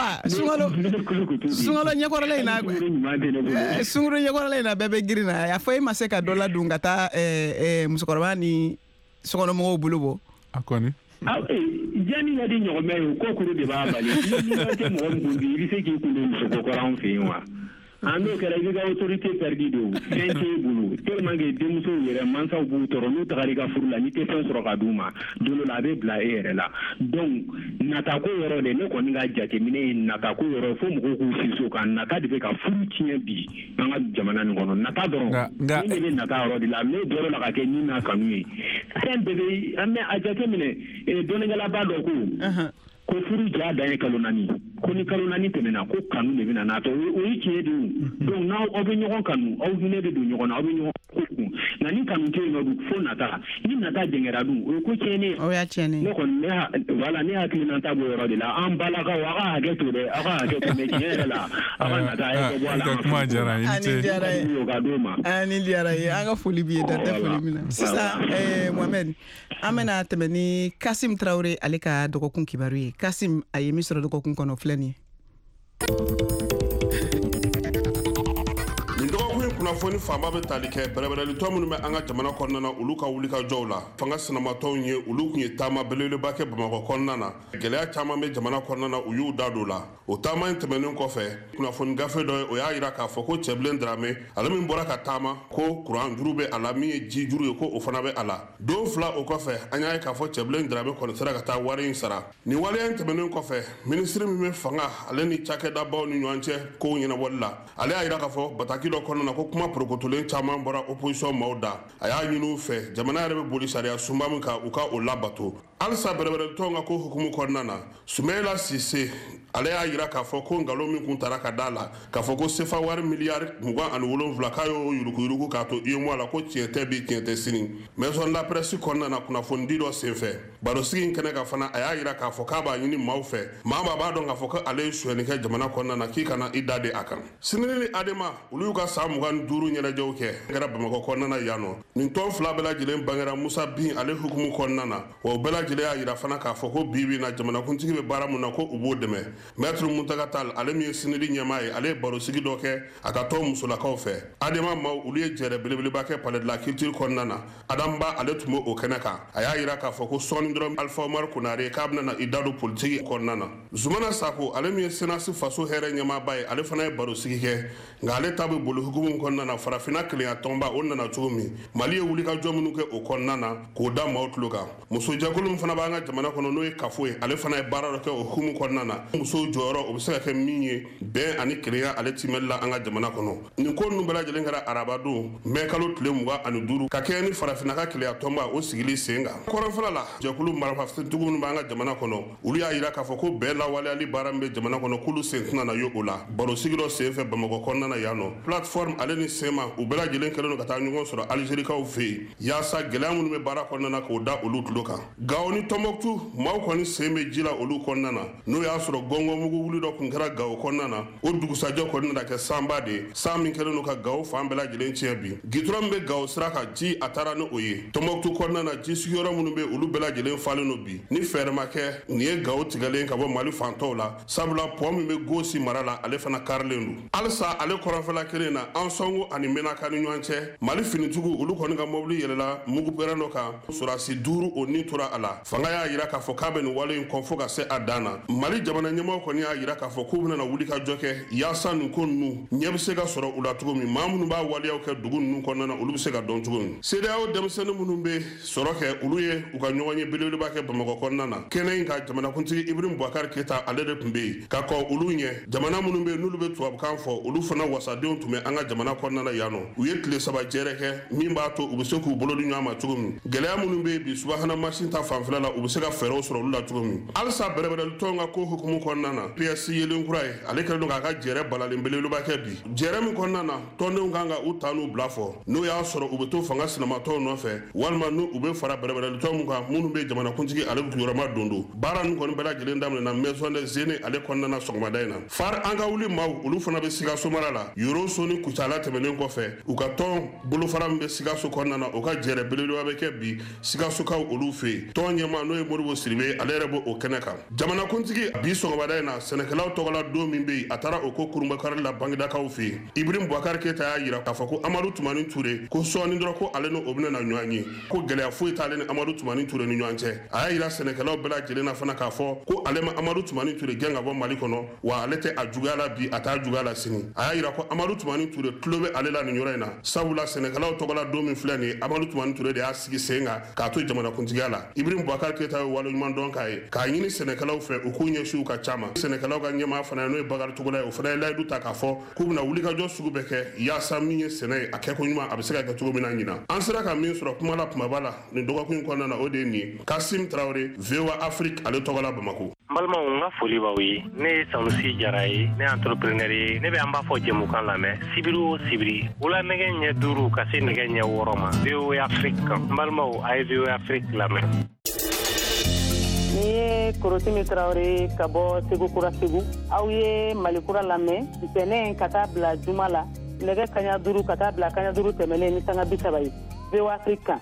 ah sungalo sungalo ɲɛkɔrɔla in na sunguru ɲɛkɔrɔla in na bɛɛ bɛ girin na a fɔ e ma se ka dɔ la dun ka taa musokɔrɔba ni sokɔnɔmɔgɔw bolo bɔ a kɔni jani ka di ɲɔgɔnmɛ ye ko kuru de b'a bali ni tɛ mɔgɔ min kun i bɛ se k'i kun don musokɔrɔ anw fɛ yen wa an n'o kɛra i bɛ ka autorité perdu don fɛn t'e bolo tellement que denmusow yɛrɛ mansaw b'u tɔɔrɔ n'u tagara i ka furu la n'i tɛ fɛn sɔrɔ ka d'u ma don dɔ la a bɛ bila e yɛrɛ la donc natako yɔrɔ de ne kɔni ka jateminɛ ye natako yɔrɔ fo mɔgɔw k'u sinsin o kan nata de bɛ ka furu tiɲɛ bi an ka jamana nin kɔnɔ nata dɔrɔn ni de bɛ nata yɔrɔ de la mais dɔrɔn la ka kɛ ni n'a kanu ye fɛn bɛɛ bɛ an bɛ a jateminɛ dɔnnikɛlaba dɔ ko ko furu ja dan ye kalo naani ko ni kalo naani tɛmɛna ko kanu de bɛna n'a tɔ o ye tiɲɛ de ye donc n'aw aw bɛ ɲɔgɔn kanu aw hinɛ de don ɲɔgɔn na aw bɛ ɲɔgɔn ko kun nka ni kanu tɛ yen nɔ dun fo nata ni nata jɛngɛra dun o ye ko tiɲɛnen ye. o y'a tiɲɛnen. ne kɔni ne voilà ne hakilinata b'o yɔrɔ de la an balakaw aw ka hakɛ to dɛ aw ka hakɛ to mais tiɲɛ yɛrɛ la aw ka nata a ye dɔ bɔ a la. i ka kuma diyara n ye. a ni diyara ye a ni diyara ye an ka foli b'i ye dan tɛ foli min na. sisan Mohamed an bɛna tɛmɛ ni Kasim Tarawele ale ka dɔgɔkun kibaru ye. Kasim a ye min sɔrɔ dɔgɔkun kɔnɔ filɛ nin ye. nin dɔgɔkun kunnafoni faama bɛ tali kɛ bɛrɛbɛrɛlitɔ minnu bɛ an ka jamana kɔnɔna na olu ka wuli ka jɔw la fanga sinamatɔw ye olu tun ye taama belebeleba kɛ Bamakɔ kɔnɔna na gɛlɛya caman bɛ jamana kɔnɔna na u y'u da don la o taama in tɛmɛnen kɔfɛ kunnafoni gafe dɔ ye o y'a jira k'a fɔ ko Cɛbilen Darame ale min bɔra ka taama ko kuran juru bɛ a la min ye ji juru ye ko o fana bɛ a la don fila o kɔfɛ an y'a ye k'a fɔ Cɛbilen Darame kɔni sera ka taa wari in sara nin waleya in tɛmɛnen kɔfɛ minisiri min bɛ fanga ale ni cakɛdabaw ni ɲɔgɔn cɛ kow ɲɛnabɔli la ale y'a jira k'a fɔ bataki dɔ kɔnɔna na ko kuma porokotolen caman bɔra opposition maaw da a y'a ɲini u fɛ jamana yɛrɛ bɛ boli sariya sunba min kan u ka o labato halisa bɛrɛbɛrɛtɔw ka ko hukumu kɔnɔna na Sumela Sise ale y'a jira k'a fɔ ko nkalon min kun taara ka da la k'a fɔ ko sefa wari miliyari mugan ani wolonwula k'a y'o yuruguyurugu k'a to U E M O A la ko tiɲɛ tɛ bi tiɲɛ tɛ sini maison de la presse kɔnɔna na kunnafoni di dɔ senfɛ barosigi in kɛnɛ kan fana a y'a jira k'a fɔ k'a b'a ɲini maaw fɛ maa maa b'a dɔn k'a fɔ ko ale ye sonyɛni kɛ jamana kɔnɔna na k'i kana i da de a kan sini ni adema olu y'u ka san mugan ni duuru ɲɛnajɛw kɛ kɛra Bamakɔ kɔnɔna na yan nɔ nin tɔn fila bɛɛ lajɛlen bangera Musa Bin ale hukumu kɔnɔna na wa o bɛɛ lajɛlen y'a jira fana k'a fɔ ko bi bi na jamanakuntigi bɛ baara mun na ko u b'o dɛmɛ maître Muntaka Tall ale min ye sinidi ɲɛmaa ye ale ye barosigi dɔ kɛ a ka tɔn musolakaw fɛ adema maaw olu ye jɛrɛ belebeleba kɛ palais de la culture kɔnɔna na Adamba ale tun bɛ o kɛnɛ kan a y'a jira k'a fɔ ko sɔɔni dɔrɔn Alpha Omar Konare k'a bɛna na i da don politiki kɔnɔna na Zumana Sako ale min ye senasi faso hɛrɛ ɲɛmaaba ye ale fana ye barosigi kɛ nka ale ta bɛ boli hukumu kɔnɔna na farafinna kelenya tɔnba o nana cogo min Mali ye wulikajɔ minnu kɛ o kɔnɔna na k'o da maaw tulo kan musojɛkulu min fana b'an ka jamana kɔnɔ n'o ye kafo ye ale fana ye baara dɔ kɛ o hukumu kɔnɔna na musow jɔyɔrɔ o bɛ se ka kɛ min ye bɛn ani kelenya ale timɛli la an ka jamana kɔnɔ nin ko ninnu bɛɛ lajɛlen kɛra araba don mɛ kalo tile mugan ani duuru ka kɛ ni farafinna ka kelenya tɔnba o sigili sen kan kɔrɔnfɛla la jɛkulu marafatigiw minnu b'an ka jamana kɔnɔ olu y'a jira k'a fɔ ko bɛɛ lawaleyali baara min bɛ jamana kɔnɔ k'olu sen tɛna na ye o la barosigi dɔ senfɛ Bamakɔ kɔnɔna na yan nɔ plateforme ale ni sema u bɛɛ lajɛlen kɛlen don ka taa ɲɔgɔn sɔrɔ Algérikaw fɛ yen yaasa gɛlɛya minnu bɛ baara kɔnɔna na k'o da olu tulo kan Gao ni Tɔnbɔkutu maaw kɔni sen bɛ ji la olu kɔnɔna na n'o y'a sɔrɔ gɔngɔmugu wuli dɔ kun kɛra Gao kɔnɔna na o dugusajɛ kɔni nana kɛ sanba de ye san min kɛlen don ka Gao fan bɛɛ lajɛlen tiɲɛ bi gitɔrɔn min bɛ Gao sira kan ji a taara ni o ye Tɔnbɔkutu kɔnɔna na ji sigiyɔrɔ minnu bɛ olu bɛɛ lajɛlen falen don bi ni fɛɛrɛ ma kɛ nin ye Gao tigɛlen ka bɔ Mali fantɔw la sabula pɔ min bɛ Gosi mara la ale fana karilen don halisa ale kɔrɔnfɛla kelen na an sɔngo ani Menaka ni ɲɔgɔn cɛ Mali finitigiw olu kɔni ka mɔbili yɛlɛla mugu pɛrɛn dɔ kan surasi duuru o ni tora a la fanga y'a jira k'a fɔ k'a bɛ nin wale in kɔn fo ka se a dan na Mali jamana ɲɛmaaw kɔni y'a jira k'a fɔ k'u bɛna na wuli ka jɔ kɛ yaasa nin ko ninnu ɲɛ bɛ se ka sɔrɔ u la cogo min maa minnu b'a waleyaw kɛ dugu ninnu kɔnɔna na olu bɛ se ka dɔn cogo min C E D E A O denmisɛnnin minnu bɛ sɔrɔ kɛ olu ye u ka ɲɔgɔn ye belebeleba kɛ Bamakɔ kɔnɔna na kɛnɛ in ka jamanakuntigi Ibrahim Boubacar Keita ale de tun bɛ yen ka kɔn olu ɲɛ jamana minnu bɛ yen n'olu bɛ tubabukan fɔ olu fana wasadenw tun bɛ an ka jamana kɔnɔna na yan nɔ u ye tile saba jɛrɛ kɛ min b'a to u bɛ se k'u bolo di ɲɔgɔn ma cogo min gɛlɛya minnu bɛ yen bi subahana mansin ta fanfɛla la u bɛ se ka fɛɛrɛw sɔrɔ olu la cogo min halisa bɛrɛbɛrɛlitɔw ka ko hukumu kɔnɔna na P S yelenkura ye ale kɛlen don k'a ka jɛrɛ balalen belebeleba kɛ bi jɛrɛ min kɔnɔna na tɔndenw kan ka u ta n'u bila fɔ n'o y'a sɔrɔ u bɛ to fanga sinamatɔw nɔfɛ walima n'u u bɛ fara bɛrɛbɛrɛlitɔw min kan minnu bɛ jamanakuntigi ale jɔyɔrɔma don don baara ninnu kɔni bɛɛ lajɛlen daminɛna maison des aînés ale kɔnɔna na sɔgɔmada in na far an ka wuli maaw olu fana bɛ Sikaso mara la Yoro So ni Kucala tɛmɛnen kɔfɛ u ka tɔn bolofara min bɛ Sikaso kɔnɔna na o ka jɛrɛ belebeleba bɛ kɛ bi Sikasokaw olu fɛ yen tɔn ɲɛma n'o ye Modibo Sidibe ale yɛrɛ bo o kɛnɛ kan jamana kuntigi bi sɔgɔmada in na sɛnɛkɛlaw tɔgɔla don min bɛ a taara o ko Kurumbakarɛ la Bangedakaw fɛ Ibrahim Boubacar Keita y'a yira k'a fɔ ko Amadu Tumani Ture ko sɔɔni dɔrɔn ko ale n'o bɛna na ɲɔgɔn ye ko gɛlɛya foyi t'ale ni Amadu Tumani Ture ni ɲɔgɔn cɛ a y'a yira sɛnɛkɛlaw bɛɛ lajɛlen na fana k'a fɔ ko ale ma Amadu Tumani Ture gɛn ka bɔ Mali kɔnɔ wa ale tɛ a juguya la bi a t'a juguya la sini a y'a yira ko Amadu Tumani Ture tulo bɛ ale la nin yɔrɔ in na sabula sɛnɛkɛlaw tɔgɔla don min filɛ nin ye Amadu Tumani Ture de y'a sigi sen kan k'a to jamana kuntigiya la Ibrahim Boubacar Keita ye waleɲuman dɔn k'a ye k'a ɲini sɛnɛkɛlaw fɛ u k'u ɲɛsin u ka caman sɛnɛkɛlaw ka ɲɛmaa fana n'o ye Bakari Togola ye o fana ye layidu ta k'a fɔ k'u bɛna wulikajɔ sugu bɛɛ kɛ yaasa min ye sɛnɛ ye a kɛko ɲuman a bɛ se ka kɛ cogo min na ɲina an sera ka min sɔrɔ kuma la kumaba la nin dɔgɔkun in kɔnɔna na o de ye nin ye Kasim Traoré V O A Afrique ale tɔgɔla Bamako n balimaw n ka foli b'aw ye ne ye Sanusi Jara ye ne ye entrepreneur ye ne bɛ an b'a fɔ jɛmukan lamɛn sibiri o sibiri wula nɛgɛ ɲɛ duuru ka se nɛgɛ ɲɛ wɔɔrɔ ma V O A Afrique kan n balimaw a ye V O A Afrique lamɛn ni ye Korotimi Traoré ka bɔ Segu Kura Segu aw ye Malikura lamɛn ntɛnɛn ka taa bila juma la nɛgɛ kaɲa duuru ka taa bila kaɲa duuru tɛmɛlen ni sanga bi saba ye V O A Afrique kan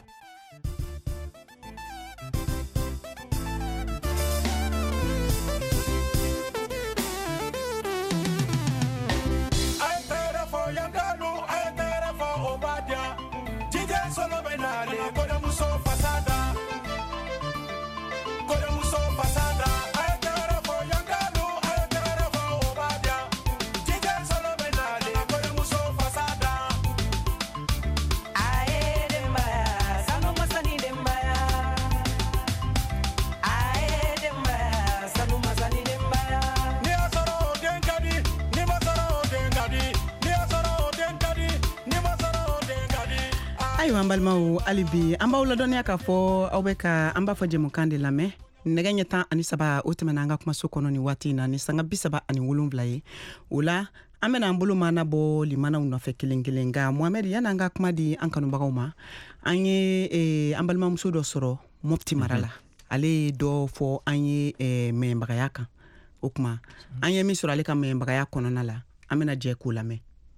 an balimaw hali bi an b'aw ladɔnniya k'a fɔ aw bɛ ka an b'a fɔ jɛmukan de lamɛn nɛgɛ ɲɛ tan ani saba o tɛmɛna an ka kumaso kɔnɔ ni waati in na ni sanga bi saba ani wolonwula ye o la an bɛna an bolo maana bɔ limanaw nɔfɛ kelen kelen nka Mohamed yanni an ka kuma di an kanubagaw ma an ye eh, an balimamuso dɔ sɔrɔ Mopti mara la ale ye dɔ fɔ an ye eh, mɛnbagaya kan o kuma an ye min sɔrɔ ale ka mɛnbagaya kɔnɔna la an bɛna jɛ k'o lamɛn.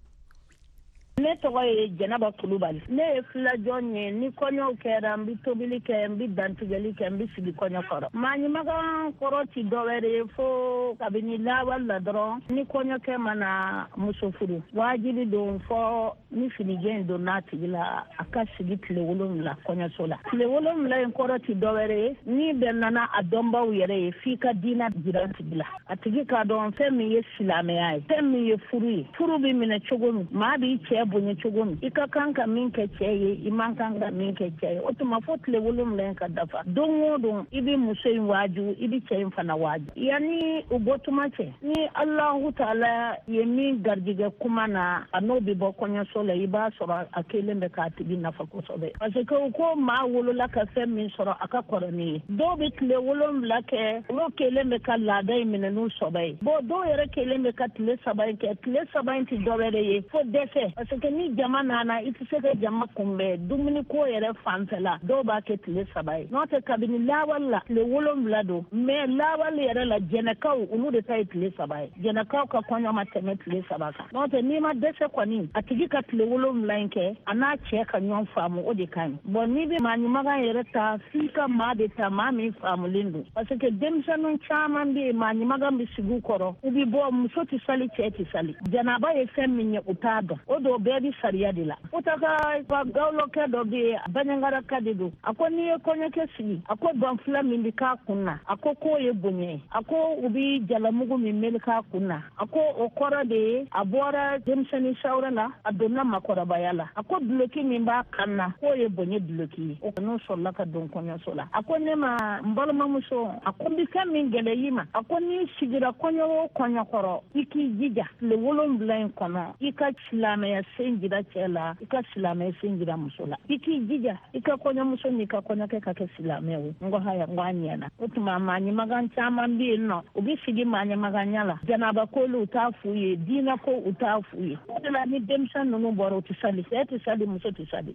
Ne tɔgɔ ye Jɛnaba Kulubali. Ne ye filajɔn ye ni kɔɲɔw kɛra n bi tobili kɛ n bi dantigɛli kɛ n bi sigi kɔɲɔ kɔrɔ. Maɲumagan kɔrɔ ti dɔwɛrɛ ye fo kabini lawal la dɔrɔn ni kɔɲɔkɛ mana muso furu wajibi don fɔ ni finijɛ don n'a tigi la a ka sigi tile wolonwula kɔɲɔso la. Tile wolonwula in kɔrɔ ti dɔwɛrɛ ye ni bɛɛ nana a dɔnbaw yɛrɛ ye f'i ka diina jira tigi la. A tigi k'a dɔn fɛn min ye silamɛya ye fɛn min ye furu ye furu bi minɛ cogo min maa b'i cɛ bonya cogo min i ka kan ka min kɛ cɛ ye i man kan ka min kɛ cɛ ye o tuma fɔ tile wolonwula in ka dafa don o don i bɛ muso in waaju i bɛ cɛ in fana waaju yanni u bɔtuma cɛ ni Alahu Taala ye min garijɛgɛ kuma na a n'o bɛ bɔ kɔɲɔso la i b'a sɔrɔ a kelen bɛ k'a tigi nafa kosɛbɛ parce que u ko maa wolola ka fɛn min sɔrɔ a ka kɔrɔ ni ye dɔw bɛ tile wolonwula kɛ olu kelen bɛ ka laada in minɛ n'u sɔbɛ ye bon dɔw yɛrɛ kelen bɛ ka tile saba in kɛ tile saba in ti dɔwɛrɛ ye fo dɛsɛ parce que ni jama nana i tɛ se ka jama kunbɛn dumuni ko yɛrɛ fanfɛla dɔw b'a kɛ tile saba ye n'o tɛ kabini lawal la tile wolonwula don mais lawal yɛrɛ la jɛnɛkaw olu de ta ye tile saba ye jɛnɛkaw ka kɔɲɔ ma tɛmɛ tile saba kan n'o tɛ n'i ma dɛsɛ kɔni a tigi ka tile wolonwula in kɛ a n'a cɛ ka ɲɔgɔn faamu o de ka ɲi bon n'i bɛ maa ɲuman yɛrɛ ta f'i ka maa de ta maa min faamulen don parce que denmisɛnnin caman bɛ yen maa ɲuman bɛ sigi u kɔrɔ u bɛ bɔ muso tɛ sali cɛ tɛ sali jɛnɛba ye fɛn min ye u t'a dɔn o don bɛɛ bɛ sariya de la o ta ka gawlokɛ dɔ bɛ yen baɲangaraka de don a ko n'i ye kɔɲɔkɛ sigi a ko dɔnfila min bɛ k'a kun na a ko k'o ye bonya ye a ko u bɛ jalamugu min meli k'a kun na a ko o kɔrɔ de ye a bɔra denmisɛnnin sawura la a donna makɔrɔbaya la a ko duloki min b'a kan na k'o ye bonya duloki ye o n'o sɔrɔla ka don kɔɲɔso la a ko ne ma n balimamuso a ko n bɛ fɛn min gɛlɛya i ma a ko n'i sigira kɔɲɔ o kɔɲɔ kɔrɔ i k'i jija tile wolonwula in kɔnɔ i ka silamɛya sen jira cɛ la i ka silamɛya sen jira muso la i k'i jija i ka kɔɲɔmuso n'i ka kɔɲɔkɛ ka kɛ silamɛ o n ko haya n ko a ɲɛna o tuma maa ɲɛmagan caman bɛ yen nɔ u bɛ sigi maa ɲɛmaganya la janaba kolu u t'a f'u ye diinɛ ko u t'a f'u ye o de la ni denmisɛn ninnu bɔra u tɛ sali cɛ tɛ sali muso tɛ sali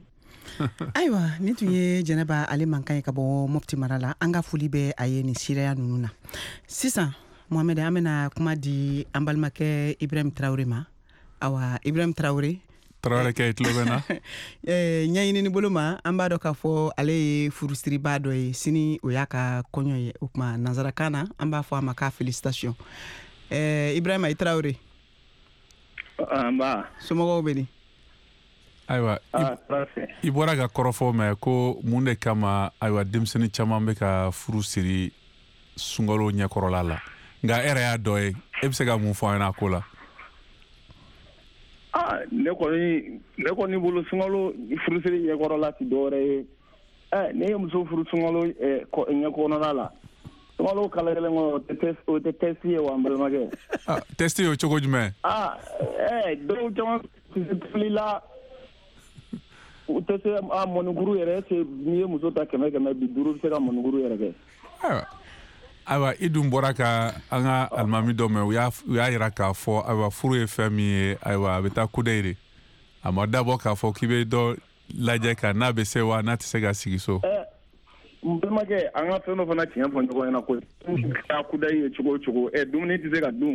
ayiwa ni tun ye Jɛnɛba ale mankan ye ka bɔ Mopti mara la an ka foli bɛ a ye nin siraya ninnu na sisan Mohamed an bɛna kuma di an balimakɛ Ibrahim Traoré ma awa Ibrahim Traoré Tarawele ke itlo bena. Eh nyaini ni boloma ambado ka fo ale furustiri bado e sini oyaka konyo ye ukma nazarakana amba fo amaka felicitation. Eh Ibrahima Traoré. Amba. Somogo beni. Aywa. Ibora ga korofo me ko munde kama aywa dimseni chaman be ka furustiri sungalo nya korolala. Nga ere ya doye ebse ga mun fo na kola. Ah, ne ko ni ne ko ni bulu sungalo furusiri ye korola ti dore eh ne yum so furu sungalo e ko nya ko no la sungalo kala le ngo te test o te test ye wa mbal mage ah test yo choko jume ah eh do jama lila o te se a monuguru yere se ni muso ta keme keme bi duru se ka monuguru yere ke ah awa idum boraka anga almami do me ya ya ira ka fo awa furu e fami awa beta kudeire amada bo ka fo kibe do laje ka na be sewa na tisega sigiso eh mbema ke anga feno fana tinya fo ko na ko ta kudeire chugo chugo e dum ni tisega dum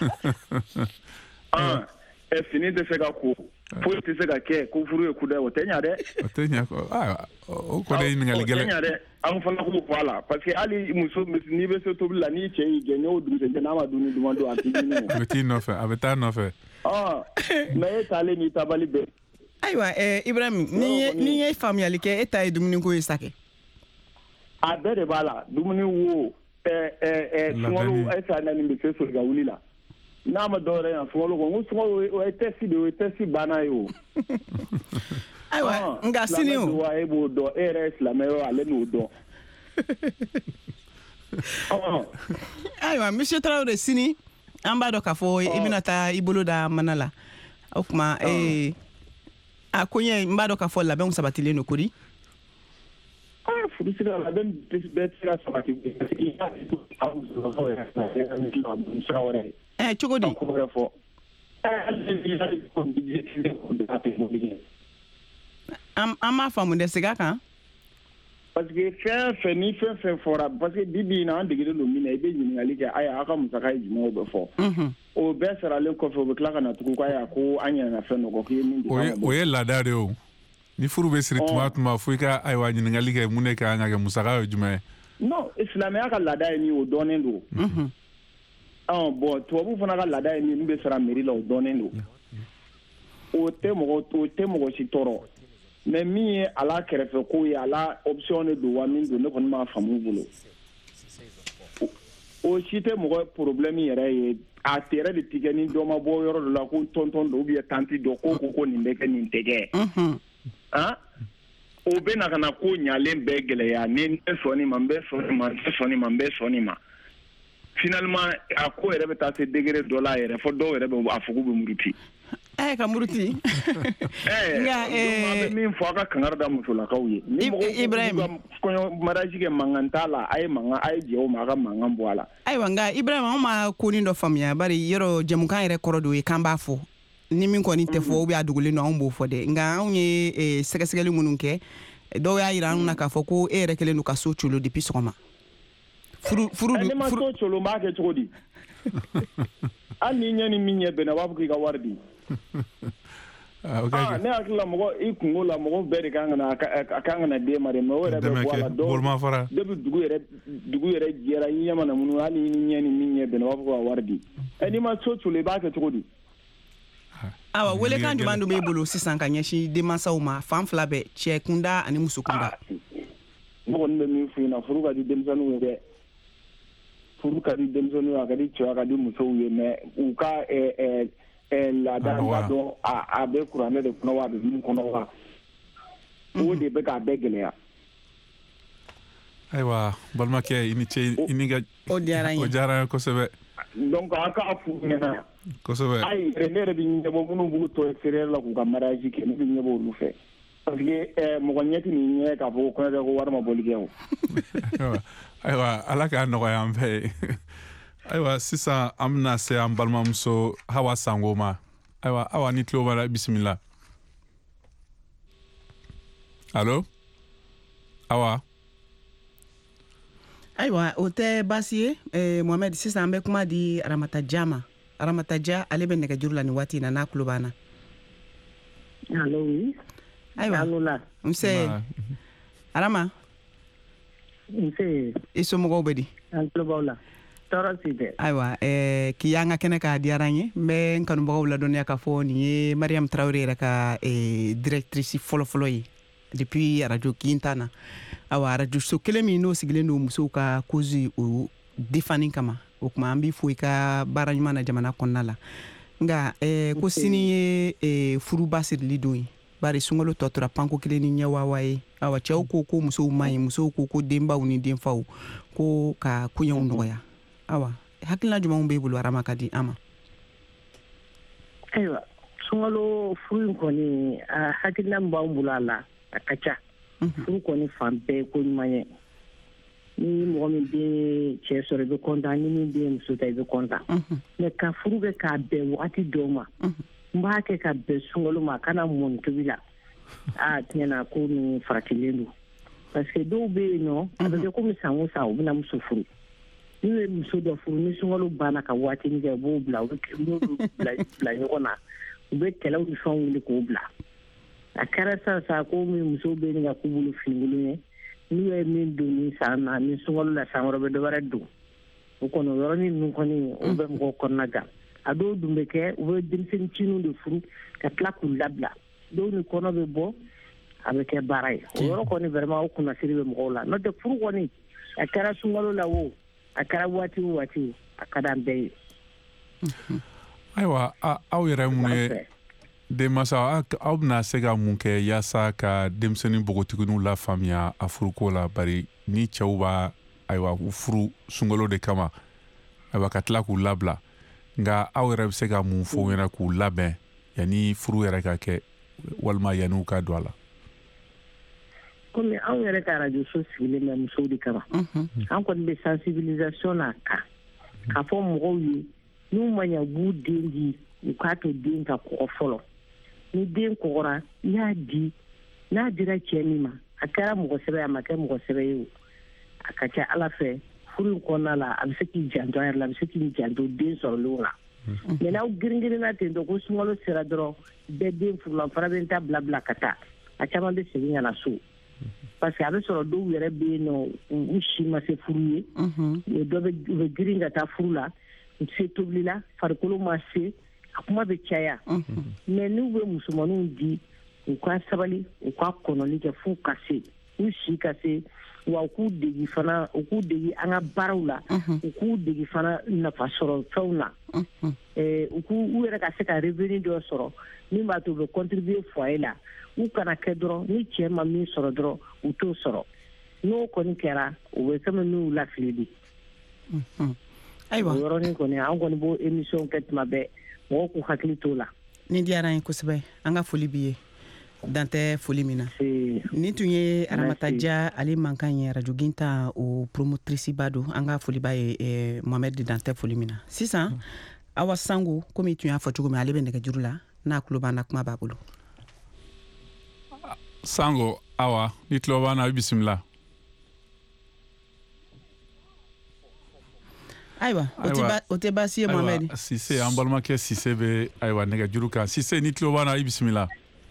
ah e fini de sega ko po tisega ke ko furu e kudeire o tenya de o tenya ko ah o ko de ni ngaligele tenya de an fana ko wala parce que ali muso ni be so to la ni che genye o dum se na ma duni dum do atini abeti no fe abeta no fe ah mais tale ni tabali be aywa eh Ibrahim ni ni ye family ke eta dum ko isake a bere bala dum ni wo eh eh eh sungolo esa na ni be so ga wulila na ma dore ya sungolo ko sungolo o etesi de o etesi bana yo aywa nga sini o wa ebo do rs la me ale no do oh aywa monsieur Traoré sini ambado ka fo ibinata ibolo da manala okuma eh akonye mbado ka fo la ben sabatile no kuri ah fudisira la ben betira sabatile eh chugodi am ama famu de siga kan parce que fait fait ni fait fait fora parce que bibi na ande gele lo mina e be nyini ali ke aya aka musaka jimo be fo mhm o be sera le ko fo be klaka na tuku kwa ya ko anya na fe no ko ke ni oye oye la dare o ni furu be siri tumat ma fuika ay wa nyini ali ke mune ka anya ke musaka juma non islam ya ka la dare ni o donen do mhm ah bon to bu fona ka la dare ni be sera meri lo donen do o te mo o te mo si toro mais mi ala kerefe ko ya ala option de wa min do ne ko ma famu bolo o chite mo problème yere ye a tere de tigani do ma bo yoro la ko tonton do bi tanti do ko ko ko ni ndeke ni tege mhm ah o be na kana ko nyalen be gele ya ne soni ma be soni ma soni ma be soni ma finalement a ko yere be ta se degré dollar yere fo do yere be afugu be muruti eh ka muruti eh nga eh min fo aka kangar da musula kauye ni mo Ibrahim ko maraji ke mangantala ay manga ay jewo maga mangam boala ay wanga Ibrahim ma ko ni do famia bari yoro jamukan ere korodo e kamba fo ni min ko ni te fo bi adugule no on bo fo de nga onye e sege sege mununke do ya ira na ka fo ko ere kele no ka so chulo depuis soma furu furu furu chulo ma ke chodi ani nyani minye bena wabu ki ga wardi ah okay ah ne akla mo ikungo la mo bere kanga kanga na de mare mo wera be wala do bolma fara de dugu yere dugu yere jera yama na munu ali ni nyani minye bena wabu ko wardi eni ma chochule ba ke chodi awa wele kan du bandu be bolo sisan kan yeshi de masa uma fam flabe che kunda ani musukunda mo on be mi fina furuga di demsanu be furuga di demsanu ga di chwa ga di muso ye me uka e e la da do a a be kurane de kono wa be mun kono wa o de be ka be gele ya aywa balma ke ini che ini ga o diara o diara ko sebe donc aka afu na ko sebe ay renere bi nyebo munu bu to exterieur la ku ka maraji ke ni nyebo lu fe parce que eh mo nyeti ni nye ka bo ko ko war ma bolike o aywa alaka no ya mbe aywa sisa amna se ambalma mso hawa sangoma aywa awa ni tlo bala bismillah allo awa aywa ote basie eh Mohamed sisa ambe kuma di Ramata Jama Ramata Ja ale be nega jurula ni wati na na klubana Allo, oui. Ayiwa. Nse. Arama. Nse. I somɔgɔw bɛ di? An tulo b'aw la. Tɔɔrɔ si tɛ. Ayiwa, ɛɛ k'i y'an ka kɛnɛ k'a diyara n ye. N bɛ n kanubagaw ladɔnniya k'a fɔ nin ye Mariam Tarawele yɛrɛ ka ɛɛ directrice fɔlɔ-fɔlɔ ye depuis radio Kinta na. Awa radio so kelen min n'o sigilen don musow ka cause o défending kama. O kuma an b'i fo i ka baara ɲuman na jamana kɔnɔna la. Nka ɛɛ ko sini ye ɛɛ furuba sirili don ye. Bari sunkalo tɔ tora panko kelen ni ɲɛ wawa ye. Awa cɛw ko ko musow man ɲi, musow ko ko denbaw ni denfaw ko ka koɲɛw nɔgɔya. Awa hakilina jumɛnw b'e bolo Arama ka di an ma? Ayiwa sunkalo furu in kɔni a hakilina min b'an bolo a la a ka ca. Furu kɔni fan bɛɛ ko ɲuman ye. Ni mɔgɔ min bɛ cɛ sɔrɔ i bɛ kontan, ni min bɛ muso ta i bɛ kontan. Mais ka furu kɛ k'a bɛn wagati dɔw ma. N b'a kɛ ka bɛn sunkalo ma a kana mɔni tobi la. A tiɲɛna ko nin faratilen don. Parce que dɔw bɛ yen nɔ a bɛ kɛ komi san o san u bɛna muso furu. N'u ye muso dɔ furu ni sunkalo banna ka waati min kɛ u b'o bila u bɛ bila ɲɔgɔn na u bɛ kɛlɛw ni fɛnw wuli k'o bila. A kɛra sisan ko min musow bɛ nin ka k'u bolo finikolon ye n'u ye min don ni san na ni sunkalo la san wɛrɛ bɛ dɔ wɛrɛ don o kɔni o yɔrɔnin ninnu kɔni o bɛ mɔgɔw kɔnɔna gan. A dɔw dun bɛ kɛ u bɛ denmisɛnnincinw de furu ka tila k'u labila dɔw ni kɔnɔ bɛ bɔ a bɛ kɛ baara ye o yɔrɔ kɔni vraiment o kunnasiri bɛ mɔgɔw la n'o tɛ furu kɔni a kɛra sunkalo la o a kɛra waati o waati a ka d'an bɛɛ ye. Ayiwa aw yɛrɛ mun ye denmansaw aw bɛna se ka mun kɛ yaasa ka denmisɛnnin npogotigininw lafaamuya a furuko la bari ni cɛw b'a ayiwa u furu sunkalo de kama ayiwa ka tila k'u labila nka aw yɛrɛ bɛ se ka mun fɔ u ɲɛna k'u labɛn yanni furu yɛrɛ ka kɛ walima yanni u ka don a la. Komi anw yɛrɛ ka radio so sigilen bɛ musow de kama an kɔni bɛ sensibilisation n'a kan k'a fɔ mɔgɔw ye n'u ma ɲɛ b'u den di u k'a to den ka kɔgɔ fɔlɔ ni den kɔgɔra i y'a di n'a dira cɛ min ma a kɛra mɔgɔ sɛbɛ a ma kɛ mɔgɔ sɛbɛ ye o a ka ca Ala fɛ furu in kɔnɔna la a bɛ se k'i janto a yɛrɛ la a bɛ se k'i janto den sɔrɔlenw la mais n'aw girin-girinna ten tɔ ko sunkalo sera dɔrɔn bɛɛ den furula fana bɛ ta bila bila ka taa a caman bɛ segin ka na so parce que a bɛ sɔrɔ dɔw yɛrɛ bɛ yen nɔ u si ma se furu ye dɔ bɛ u bɛ girin ka taa furu la u se tobili la farikolo ma se a kuma bɛ caya mais n'u bɛ musomaninw di u ka sabali u ka kɔnɔli kɛ f'u ka se u si ka se wa u k'u degi fana u k'u degi an ka baaraw la u k'u degi fana nafa sɔrɔ fɛnw na u k'u u yɛrɛ ka se ka revenu dɔ sɔrɔ min b'a to u bɛ contribuer foyer la u kana kɛ dɔrɔn ni cɛ ma min sɔrɔ dɔrɔn u t'o sɔrɔ n'o kɔni kɛra u bɛ fɛn minnu lafili de. Ayiwa o yɔrɔnin kɔni an kɔni b'o émission kɛ tuma bɛɛ mɔgɔw k'u hakili t'o la. Ni diyara an ye kosɛbɛ an ka foli b'i ye dan tɛ foli min na ni tun ye Aramata Dia ale man kan ye radio Ginta o promotrice ba don an ka foli b'a ye Mohamed dan tɛ foli min na sisan Awa Sango komi tun y'a fɔ cogo min ale bɛ nɛgɛjuru la n'a tulo b'an na kuma b'a bolo. Sango Awa ni tulo b'an na bisimila. Ayiwa o tɛ baasi ye Mohamed. Sise an balimakɛ Sise bɛ ayiwa nɛgɛjuru kan Sise ni tulo b'an na i bisimila.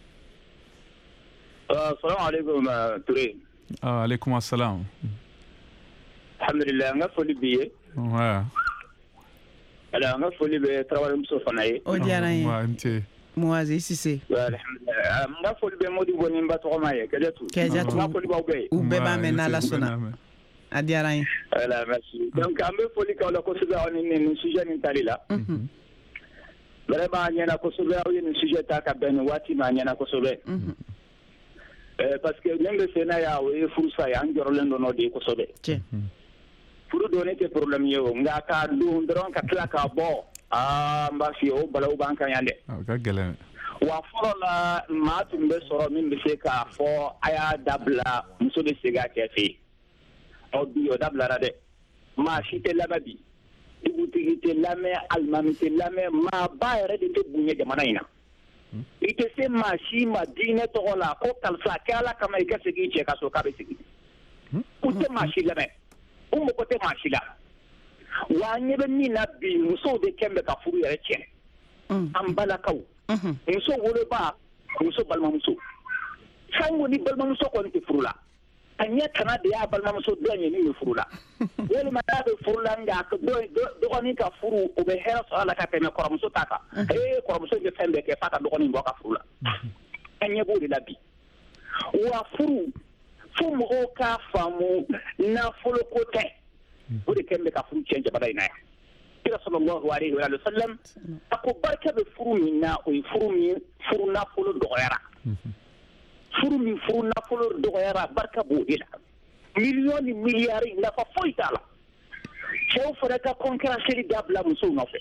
Assalamu alaikum Touré. Ah alaikum assalam. Alhamdulillah nga foli bi ye. Wa. Ala nga foli be Traoré muso fana ye. O diyara n ye. Wa nte. Moazi Sise. Alhamdulillah. Nga foli be Modi Boni mba tɔgɔma ye Kɛjatu. Kɛjatu. Nga foli b'aw bɛɛ ye. U bɛɛ b'a mɛn n'Ala sɔnna. A diyara n ye. Voilà merci. Donc an bɛ foli k'aw la kosɛbɛ aw ni nin sujet nin tali la. Vraiment a ɲɛna kosɛbɛ aw ye nin sujet ta ka bɛn nin waati ma a ɲɛna kosɛbɛ. Parce que même le Sénat y'a eu furusa ye an jɔrɔlen don n'o de ye kosɛbɛ. Furu donni tɛ problème ye o nka k'a don dɔrɔn ka tila k'a bɔ aa n b'a f'i ye o balawu b'an kan yan dɛ. O ka gɛlɛn. Wa fɔlɔ la maa tun bɛ sɔrɔ min bɛ se k'a fɔ a y'a dabila muso bɛ segin a cɛ fɛ yen. Ɔ bi o dabilara dɛ maa si tɛ lamɛn bi dugutigi tɛ lamɛn alimami tɛ lamɛn maa ba yɛrɛ de tɛ bonya jamana in na. I tɛ se maa si ma diinɛ tɔgɔ la ko karisa kɛ Ala kama i ka segin i cɛ ka so k'a bɛ segin. U tɛ maa si lamɛn u mago tɛ maa si la wa an ɲɛ bɛ min na bi musow de kɛn bɛ ka furu yɛrɛ tiɲɛ an balakaw muso woloba muso balimamuso sango ni balimamuso kɔni tɛ furu la a ɲɛ kana de y'a balimamuso dɔ ɲɛ min bɛ furu la walima n'a bɛ furu la nka dɔgɔnin ka furu o bɛ hɛrɛ sɔrɔ a la ka tɛmɛ kɔrɔmuso ta kan ee kɔrɔmuso bɛ fɛn bɛɛ kɛ f'a ka dɔgɔnin bɔ ka furu la an ɲɛ b'o de la bi wa furu fo mɔgɔw k'a faamu nafolo ko tɛ o de kɛlen bɛ ka furu tiɲɛ jamana in na yan kira sallallahu alaihi wa sallam a ko barika bɛ furu min na o ye furu min furu nafolo dɔgɔyara furu min furu nafolo dɔgɔyara barika b'o de la miliyɔn ni miliyari nafa foyi t'a la cɛw fana ka kɔnkɛrɛnseri dabila musow nɔfɛ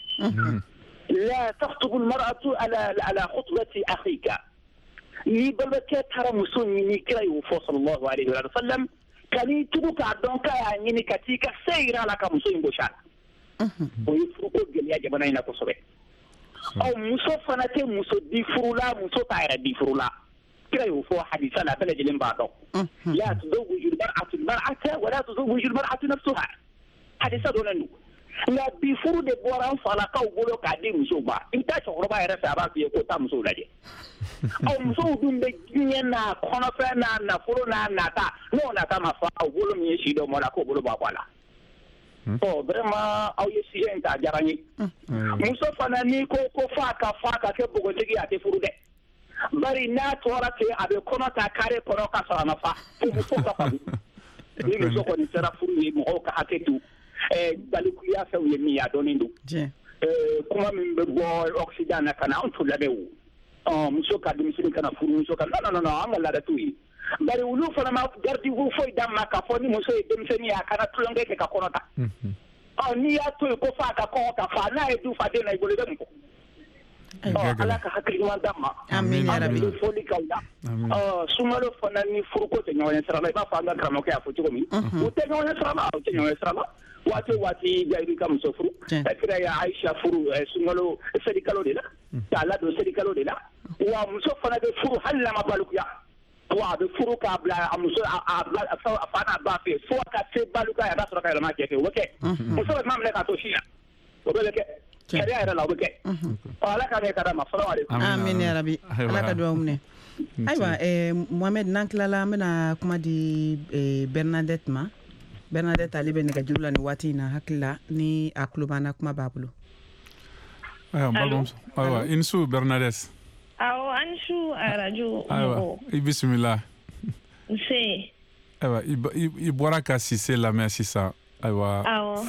la takhtubu almar'atu ala ala khutbati akhika ni balakɛ taara muso ɲini kira y'o fɔ sallallahu alaihi wa sallam kani tugu k'a dɔn k'a y'a ɲini ka t'i ka se yira a la ka muso in gosi a la o ye furuko gɛlɛya jamana in na kosɛbɛ ɔ muso fana tɛ muso di furu la muso t'a yɛrɛ di furu la kira y'o fɔ hadisa la bɛɛ lajɛlen b'a dɔn la tuzawwiju almar'atu almar'ata wa la tuzawwiju almar'atu nafsaha hadisa dɔnnen don nka bi furu de bɔra an falakaw bolo k'a di musow ma i bɛ taa cɛkɔrɔba yɛrɛ fɛ a b'a f'i ye ko taa musow lajɛ ɔ musow dun bɛ diɲɛ n'a kɔnɔfɛn n'a nafolo n'a nata n'o nata ma fa o bolo min ye si dɔ mɔ la k'o bolo b'a bɔ a la ɔ vraiment aw ye sujet in ta a diyara n ye muso fana n'i ko ko f'a ka fa ka kɛ npogotigi a tɛ furu dɛ bari n'a tora ten a bɛ kɔnɔ ta kare kɔnɔ ka sɔrɔ a ma fa fo muso ka faamu ni muso kɔni sera furu ye mɔgɔw ka hakɛ to balikuya fɛnw ye min ye a dɔnnen don kuma min bɛ bɔ occident na ka na an t'o lamɛn o muso ka denmisɛnnin kana furu muso ka non non non an ka laada t'o ye bari olu fana ma garde-fou foyi d'a ma k'a fɔ ni muso ye denmisɛnnin ye a kana tulonkɛ kɛ ka kɔnɔ ta ɔ n'i y'a to yen ko f'a ka kɔngɔ ka fa n'a ye du fa den na i bolo i bɛ mun kɔ ɔ ala ka hakili ɲuman d'a ma an bɛ foli k'aw la ɔ sunkalo fana ni furuko tɛ ɲɔgɔn ɲɛ sira la i b'a fɔ an ka karamɔgɔkɛ y'a fɔ cogo min u tɛ ɲɔgɔn ɲɛ sira la u tɛ ɲɔgɔn ɲɛ sira la waati o waati jayiru ka muso furu kira ye ayisa furu sunkalo selikalo de la k'a ladon selikalo de la wa muso fana bɛ furu hali n'a ma balikuya wa a bɛ furu k'a bila a muso a fa n'a ba fɛ fo ka se balikuya ye a b'a sɔrɔ ka yɛlɛma cɛ fɛ o bɛ kɛ muso bɛ kuma minɛ k'a to si la o bɛ kɛ sariya yɛrɛ la o bɛ kɛ ɔ ala ka ne ka d'a ma salamu aleykum. amiin yarabi ala ka dugawu minɛ ayiwa mohamed n'an tilala an bɛna kuma di bernadette ma bernadette ale bɛ nɛgɛjuru la nin waati in na hakili la ni a tulo b'an na kuma b'a bolo. ayiwa i ni su bernadette. awɔ an ni su arajo mɔgɔw. ayiwa i bisimila. nse. ayiwa i bɔra ka sise lamɛn sisan ayiwa. awɔ.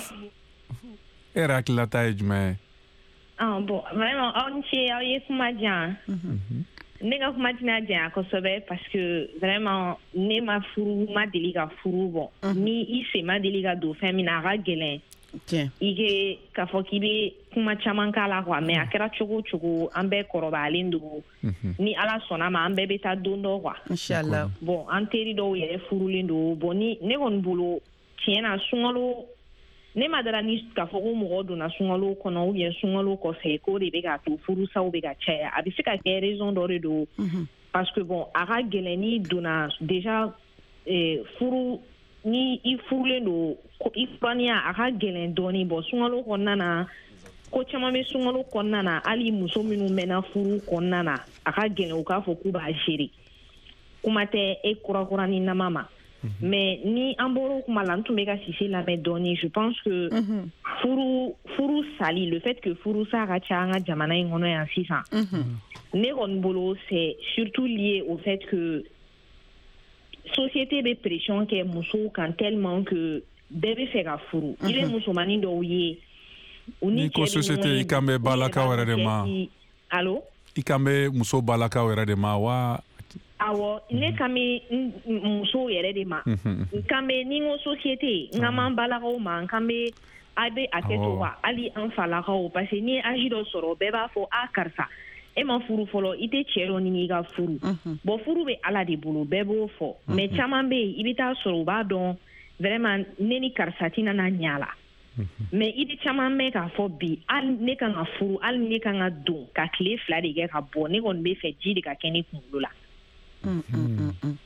e yɛrɛ hakililata ye jumɛn ye. ah bon vraiment aw ni ce aw ye kuma diyan. ne ka kuma tɛna diyan kosɛbɛ parce que vraiment ne ma furu ma deli ka furu bɔ ni i sen ma deli ka don fɛn min na a ka gɛlɛn i ke k'a fɔ k'i bɛ kuma caman k'a la quoi mais a kɛra cogo o cogo an bɛɛ kɔrɔbayalen don ni ala sɔnna ma an bɛɛ bɛ taa don dɔ quoi inchallah bon an teri dɔw yɛrɛ furulen don bon ni ne kɔni bolo tiɲɛ na sunkalo ne ma dara ni k'a fɔ ko mɔgɔ donna sunkalo kɔnɔ ou bien sunkalo kɔfɛ k'o de bɛ k'a to furusaw bɛ ka caya a bɛ se ka kɛ raison dɔ de don parce que bon a ka gɛlɛn n'i donna déjà furu ni i furulen don i furaniya a ka gɛlɛn dɔɔnin bɔn sunkalo kɔnɔna na ko caman bɛ sunkalo kɔnɔna na hali muso minnu mɛnna furu kɔnɔna na a ka gɛlɛn u k'a fɔ k'u b'a gérer kuma tɛ e kurakura ni nama ma mais ni an bɔra kuma la n tun bɛ ka sise lamɛn dɔɔnin je pense que furu furu sali le fait que furu sa ka ca an ka jamana in kɔnɔ yan sisan ne kɔni bolo c'est surtout lié au fait que société bɛ pression kɛ musow kan tellement que bɛɛ bɛ fɛ ka furu i bɛ musomanin dɔw ye u ni cɛ bɛ ɲɔgɔn ye. n'i ko société i kan bɛ balakaw yɛrɛ de ma. allo. i kan bɛ muso balakaw yɛrɛ de ma wa. awɔ ne kan bɛ musow yɛrɛ de ma. n kan bɛ ni n ko société n kan b'an balakaw ma n kan bɛ a bɛ a kɛ to wa hali an falakaw parce que n'i ye âge dɔ sɔrɔ bɛɛ b'a fɔ a karisa e ma furu fɔlɔ i tɛ cɛ dɔ ɲini i ka furu bon furu bɛ ala de bolo bɛɛ b'o fɔ mais caman bɛ yen i bɛ taa sɔrɔ u b'a dɔn vraiment ne ni karisa tɛna na ɲa la mais i bɛ caman mɛn k'a fɔ bi hali ne kan ka furu hali ne kan ka don ka tile fila de kɛ ka bɔ ne kɔni bɛ fɛ ji de ka kɛ ne kunkolo la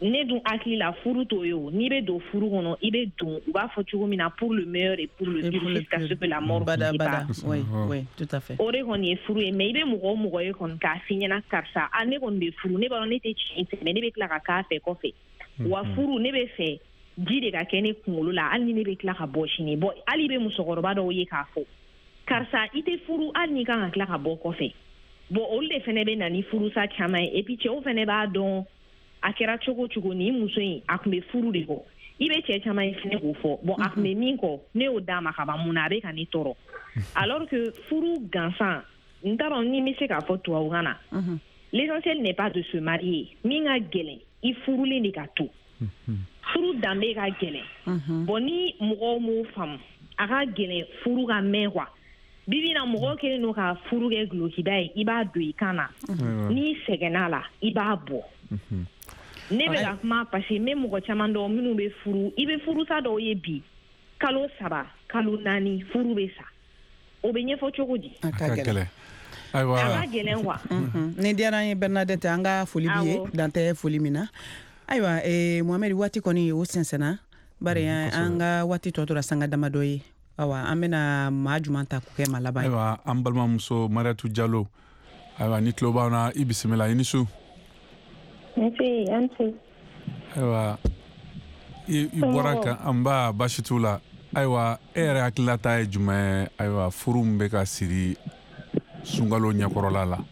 ne dun hakili la furu to yo n'i bɛ don furu kɔnɔ i bɛ don u b'a fɔ cogo min na pour le meilleur et pour le pire jusqu'à ce que la mort bada vous bada sépare. oui oui tout à fait o de kɔni ye furu ye mais i bɛ mɔgɔ o mɔgɔ ye kɔni k'a f'i ɲɛna karisa a ne kɔni bɛ furu ne b'a dɔn ne tɛ tiɲɛ fɛ mais ne bɛ tila ka k'a fɛ kɔfɛ wa furu ne bɛ fɛ ji de ka kɛ ne kunkolo la hali ni ne bɛ tila ka bɔ sini bɔn hali i bɛ musokɔrɔba dɔw ye k'a fɔ karisa i tɛ furu hali ni kan ka tila ka bɔ kɔfɛ bon olu de fɛnɛ bɛ na ni furusa caman ye et puis cɛw fɛnɛ b'a dɔn a kɛra cogo cogo ni muso in a tun bɛ furu de kɔ i bɛ cɛ caman ye fɛnɛ k'o fɔ bon a tun bɛ min kɔ ne y'o d'a ma ka ban mun na a bɛ ka ne tɔɔrɔ alors que furu gansan n t'a dɔn ni n bɛ se k'a fɔ tubabukan na l'essentiel n'est pas de se marier min ka gɛlɛn i furulen de ka to furu danbe ka gɛlɛn bon ni mɔgɔw m'o faamu a ka gɛlɛn furu ka mɛn quoi bibi na mɔgɔ kelen no ka furu kɛ gulokiba ye i b'a don i kan na n'i sɛgɛnna la i b'a bɔ ne bɛ ka kuma parce que n bɛ mɔgɔ caman dɔn minnu bɛ furu i bɛ furusa dɔw ye bi kalo saba kalo naani furu bɛ sa o bɛ ɲɛfɔ cogo di a ka gɛlɛn a ka gɛlɛn quoi ni diyara an ye Bernadette an ka foli b'i ye dan tɛ foli min na ayiwa Mohamed waati kɔni o sɛnsɛnna bari an ka waati tɔ tora sanga damadɔ ye awa an bɛna maa juman ta k'o kɛ maa laban ye ayiwa an balimamuso Mariatu Jalo ayiwa ni tulo b'an na i bisimila i ni su nse an se ayiwa i bɔra kan an ba baasi t'u la ayiwa e yɛrɛ hakililata ye jumɛn ye ayiwa furu min bɛ ka siri sunkalo ɲɛkɔrɔla la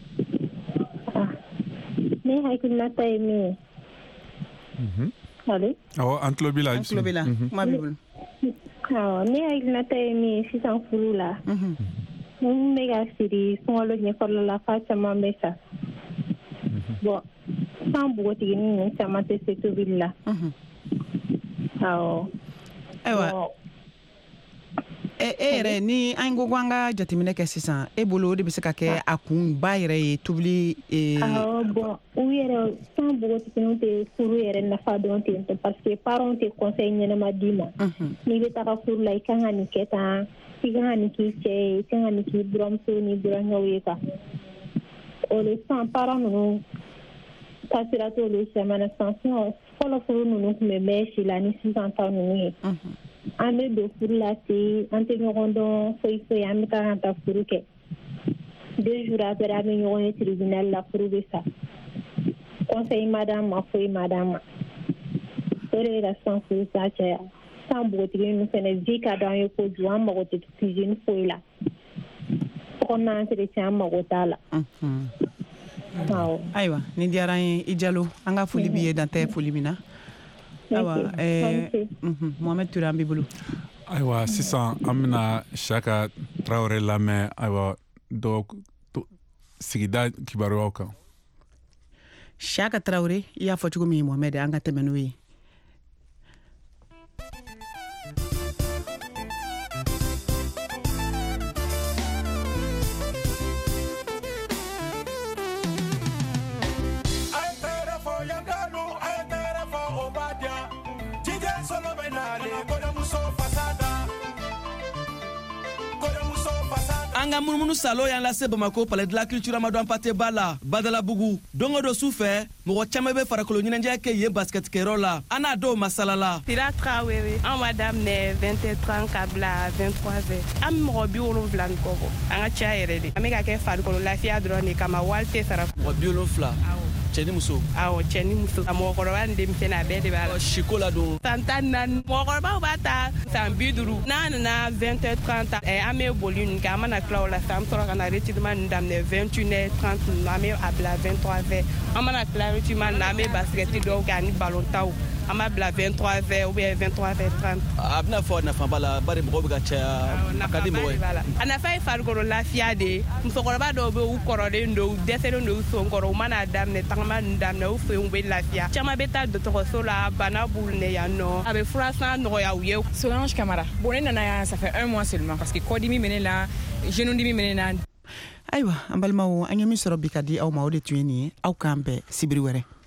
ne hakililata ye min ye ale awɔ an tulo b'i la an tulo b'i la kuma b'i bolo awɔ ne hakililata ye min ye sisan furu la mun bɛ ka siri sunkalo ɲɛkɔrɔla la fa caman bɛ sa bon san npogotigini ninnu caman tɛ se tobili la awɔ ayiwa e yɛrɛ ni an ko ko an ka jateminɛ kɛ sisan e bolo o de bɛ se ka kɛ a kun ba yɛrɛ ye tobili awɔ bon u yɛrɛ san npogotiginiw tɛ furu yɛrɛ nafa dɔn ten tɔ parce que parents tɛ conseil ɲɛnama d'i ma n'i bɛ taga furu la i kan ka nin kɛ tan i kan ka nin k'i cɛ ye i kan ka nin k'i buramuso ni burankɛw ye quoi o le san parents ninnu taasira t'olu caman na sisan fɔlɔ furu ninnu tun bɛ mɛn si la ni sisan ta ninnu ye an bɛ don furu la ten an tɛ ɲɔgɔn dɔn foyi foyi an bɛ taa ka taa furu kɛ deux jours après an bɛ ɲɔgɔn ye tribunal la furu bɛ sa conseil ma d'an ma foyi ma d'an ma o de ye ka sisan furu sa caya sisan npogotigi ninnu fɛnɛ vie ka d'an ye kojugu an mago tɛ cuisine foyi la kɔnɔna entretien an mago t'a la ayiwa ni diyara an ye i Jalo an ka foli b'i ye dan tɛ foli min na ayiwa Mohamed Ture an b'i bolo ayiwa sisan an bɛna Siyaka Tarawele lamɛn ayiwa dɔ sigida kibaruyaw kan Siyaka Tarawele i y'a fɔ cogo min Mohamed an ka tɛmɛ n'o ye an ka munumunu salo y'an lase Bamako palais de la culture Amadou Hampâté Bâ la Badalabugu don o don su fɛ mɔgɔ caman bɛ farikolo ɲɛnajɛ kɛ yen basketkɛyɔrɔ la an n'a dɔw masala la Sira Traoré an b'a daminɛ vingt et trente ka bila vingt-trois heures an bɛ mɔgɔ bi wolonwula ni kɔ bɔ an ka caya yɛrɛ de an bɛ ka kɛ farikolo lafiya dɔrɔn de kama wari tɛ sara mɔgɔ bi wolonwula cɛ ni muso awɔ cɛ ni muso a mɔgɔkɔrɔba ni denmisɛnnin a bɛɛ de b'a la siko la don san tan ni naani mɔgɔkɔrɔbaw b'a ta san bi duuru n'an nana vingt heures trente an bɛ boli ninnu kɛ an mana tila o la sisan an bɛ sɔrɔ ka na retirement ninnu daminɛ vingt une heures trente ninnu an bɛ a bila vingt-trois heures an mana tila retirement ninnu an bɛ basketi dɔw kɛ ani ballon taw an b'a bila vingt-trois heures ou bien vingt-trois heures trente a bɛna fɔ nafa b'a la bari mɔgɔw bɛ ka caya a ka di mɔgɔ ye a nafa ye farikolo lafiya de ye musokɔrɔba dɔw bɛ u kɔrɔlen don u dɛsɛlen don u sen kɔrɔ u mana daminɛ tagama ninnu daminɛ u fɛ u bɛ lafiya caman bɛ taa dɔgɔtɔrɔso la bana b'u minɛ yan nɔ a bɛ furasan nɔgɔya u ye Solange Camara bon ne nana yan ça fait un mois seulement parce que kɔdimi bɛ ne la genou dimi bɛ ne na ayiwa an balimaw an ye min sɔrɔ bi ka di aw ma o de tun ye nin ye aw k'an bɛn sibiri wɛrɛ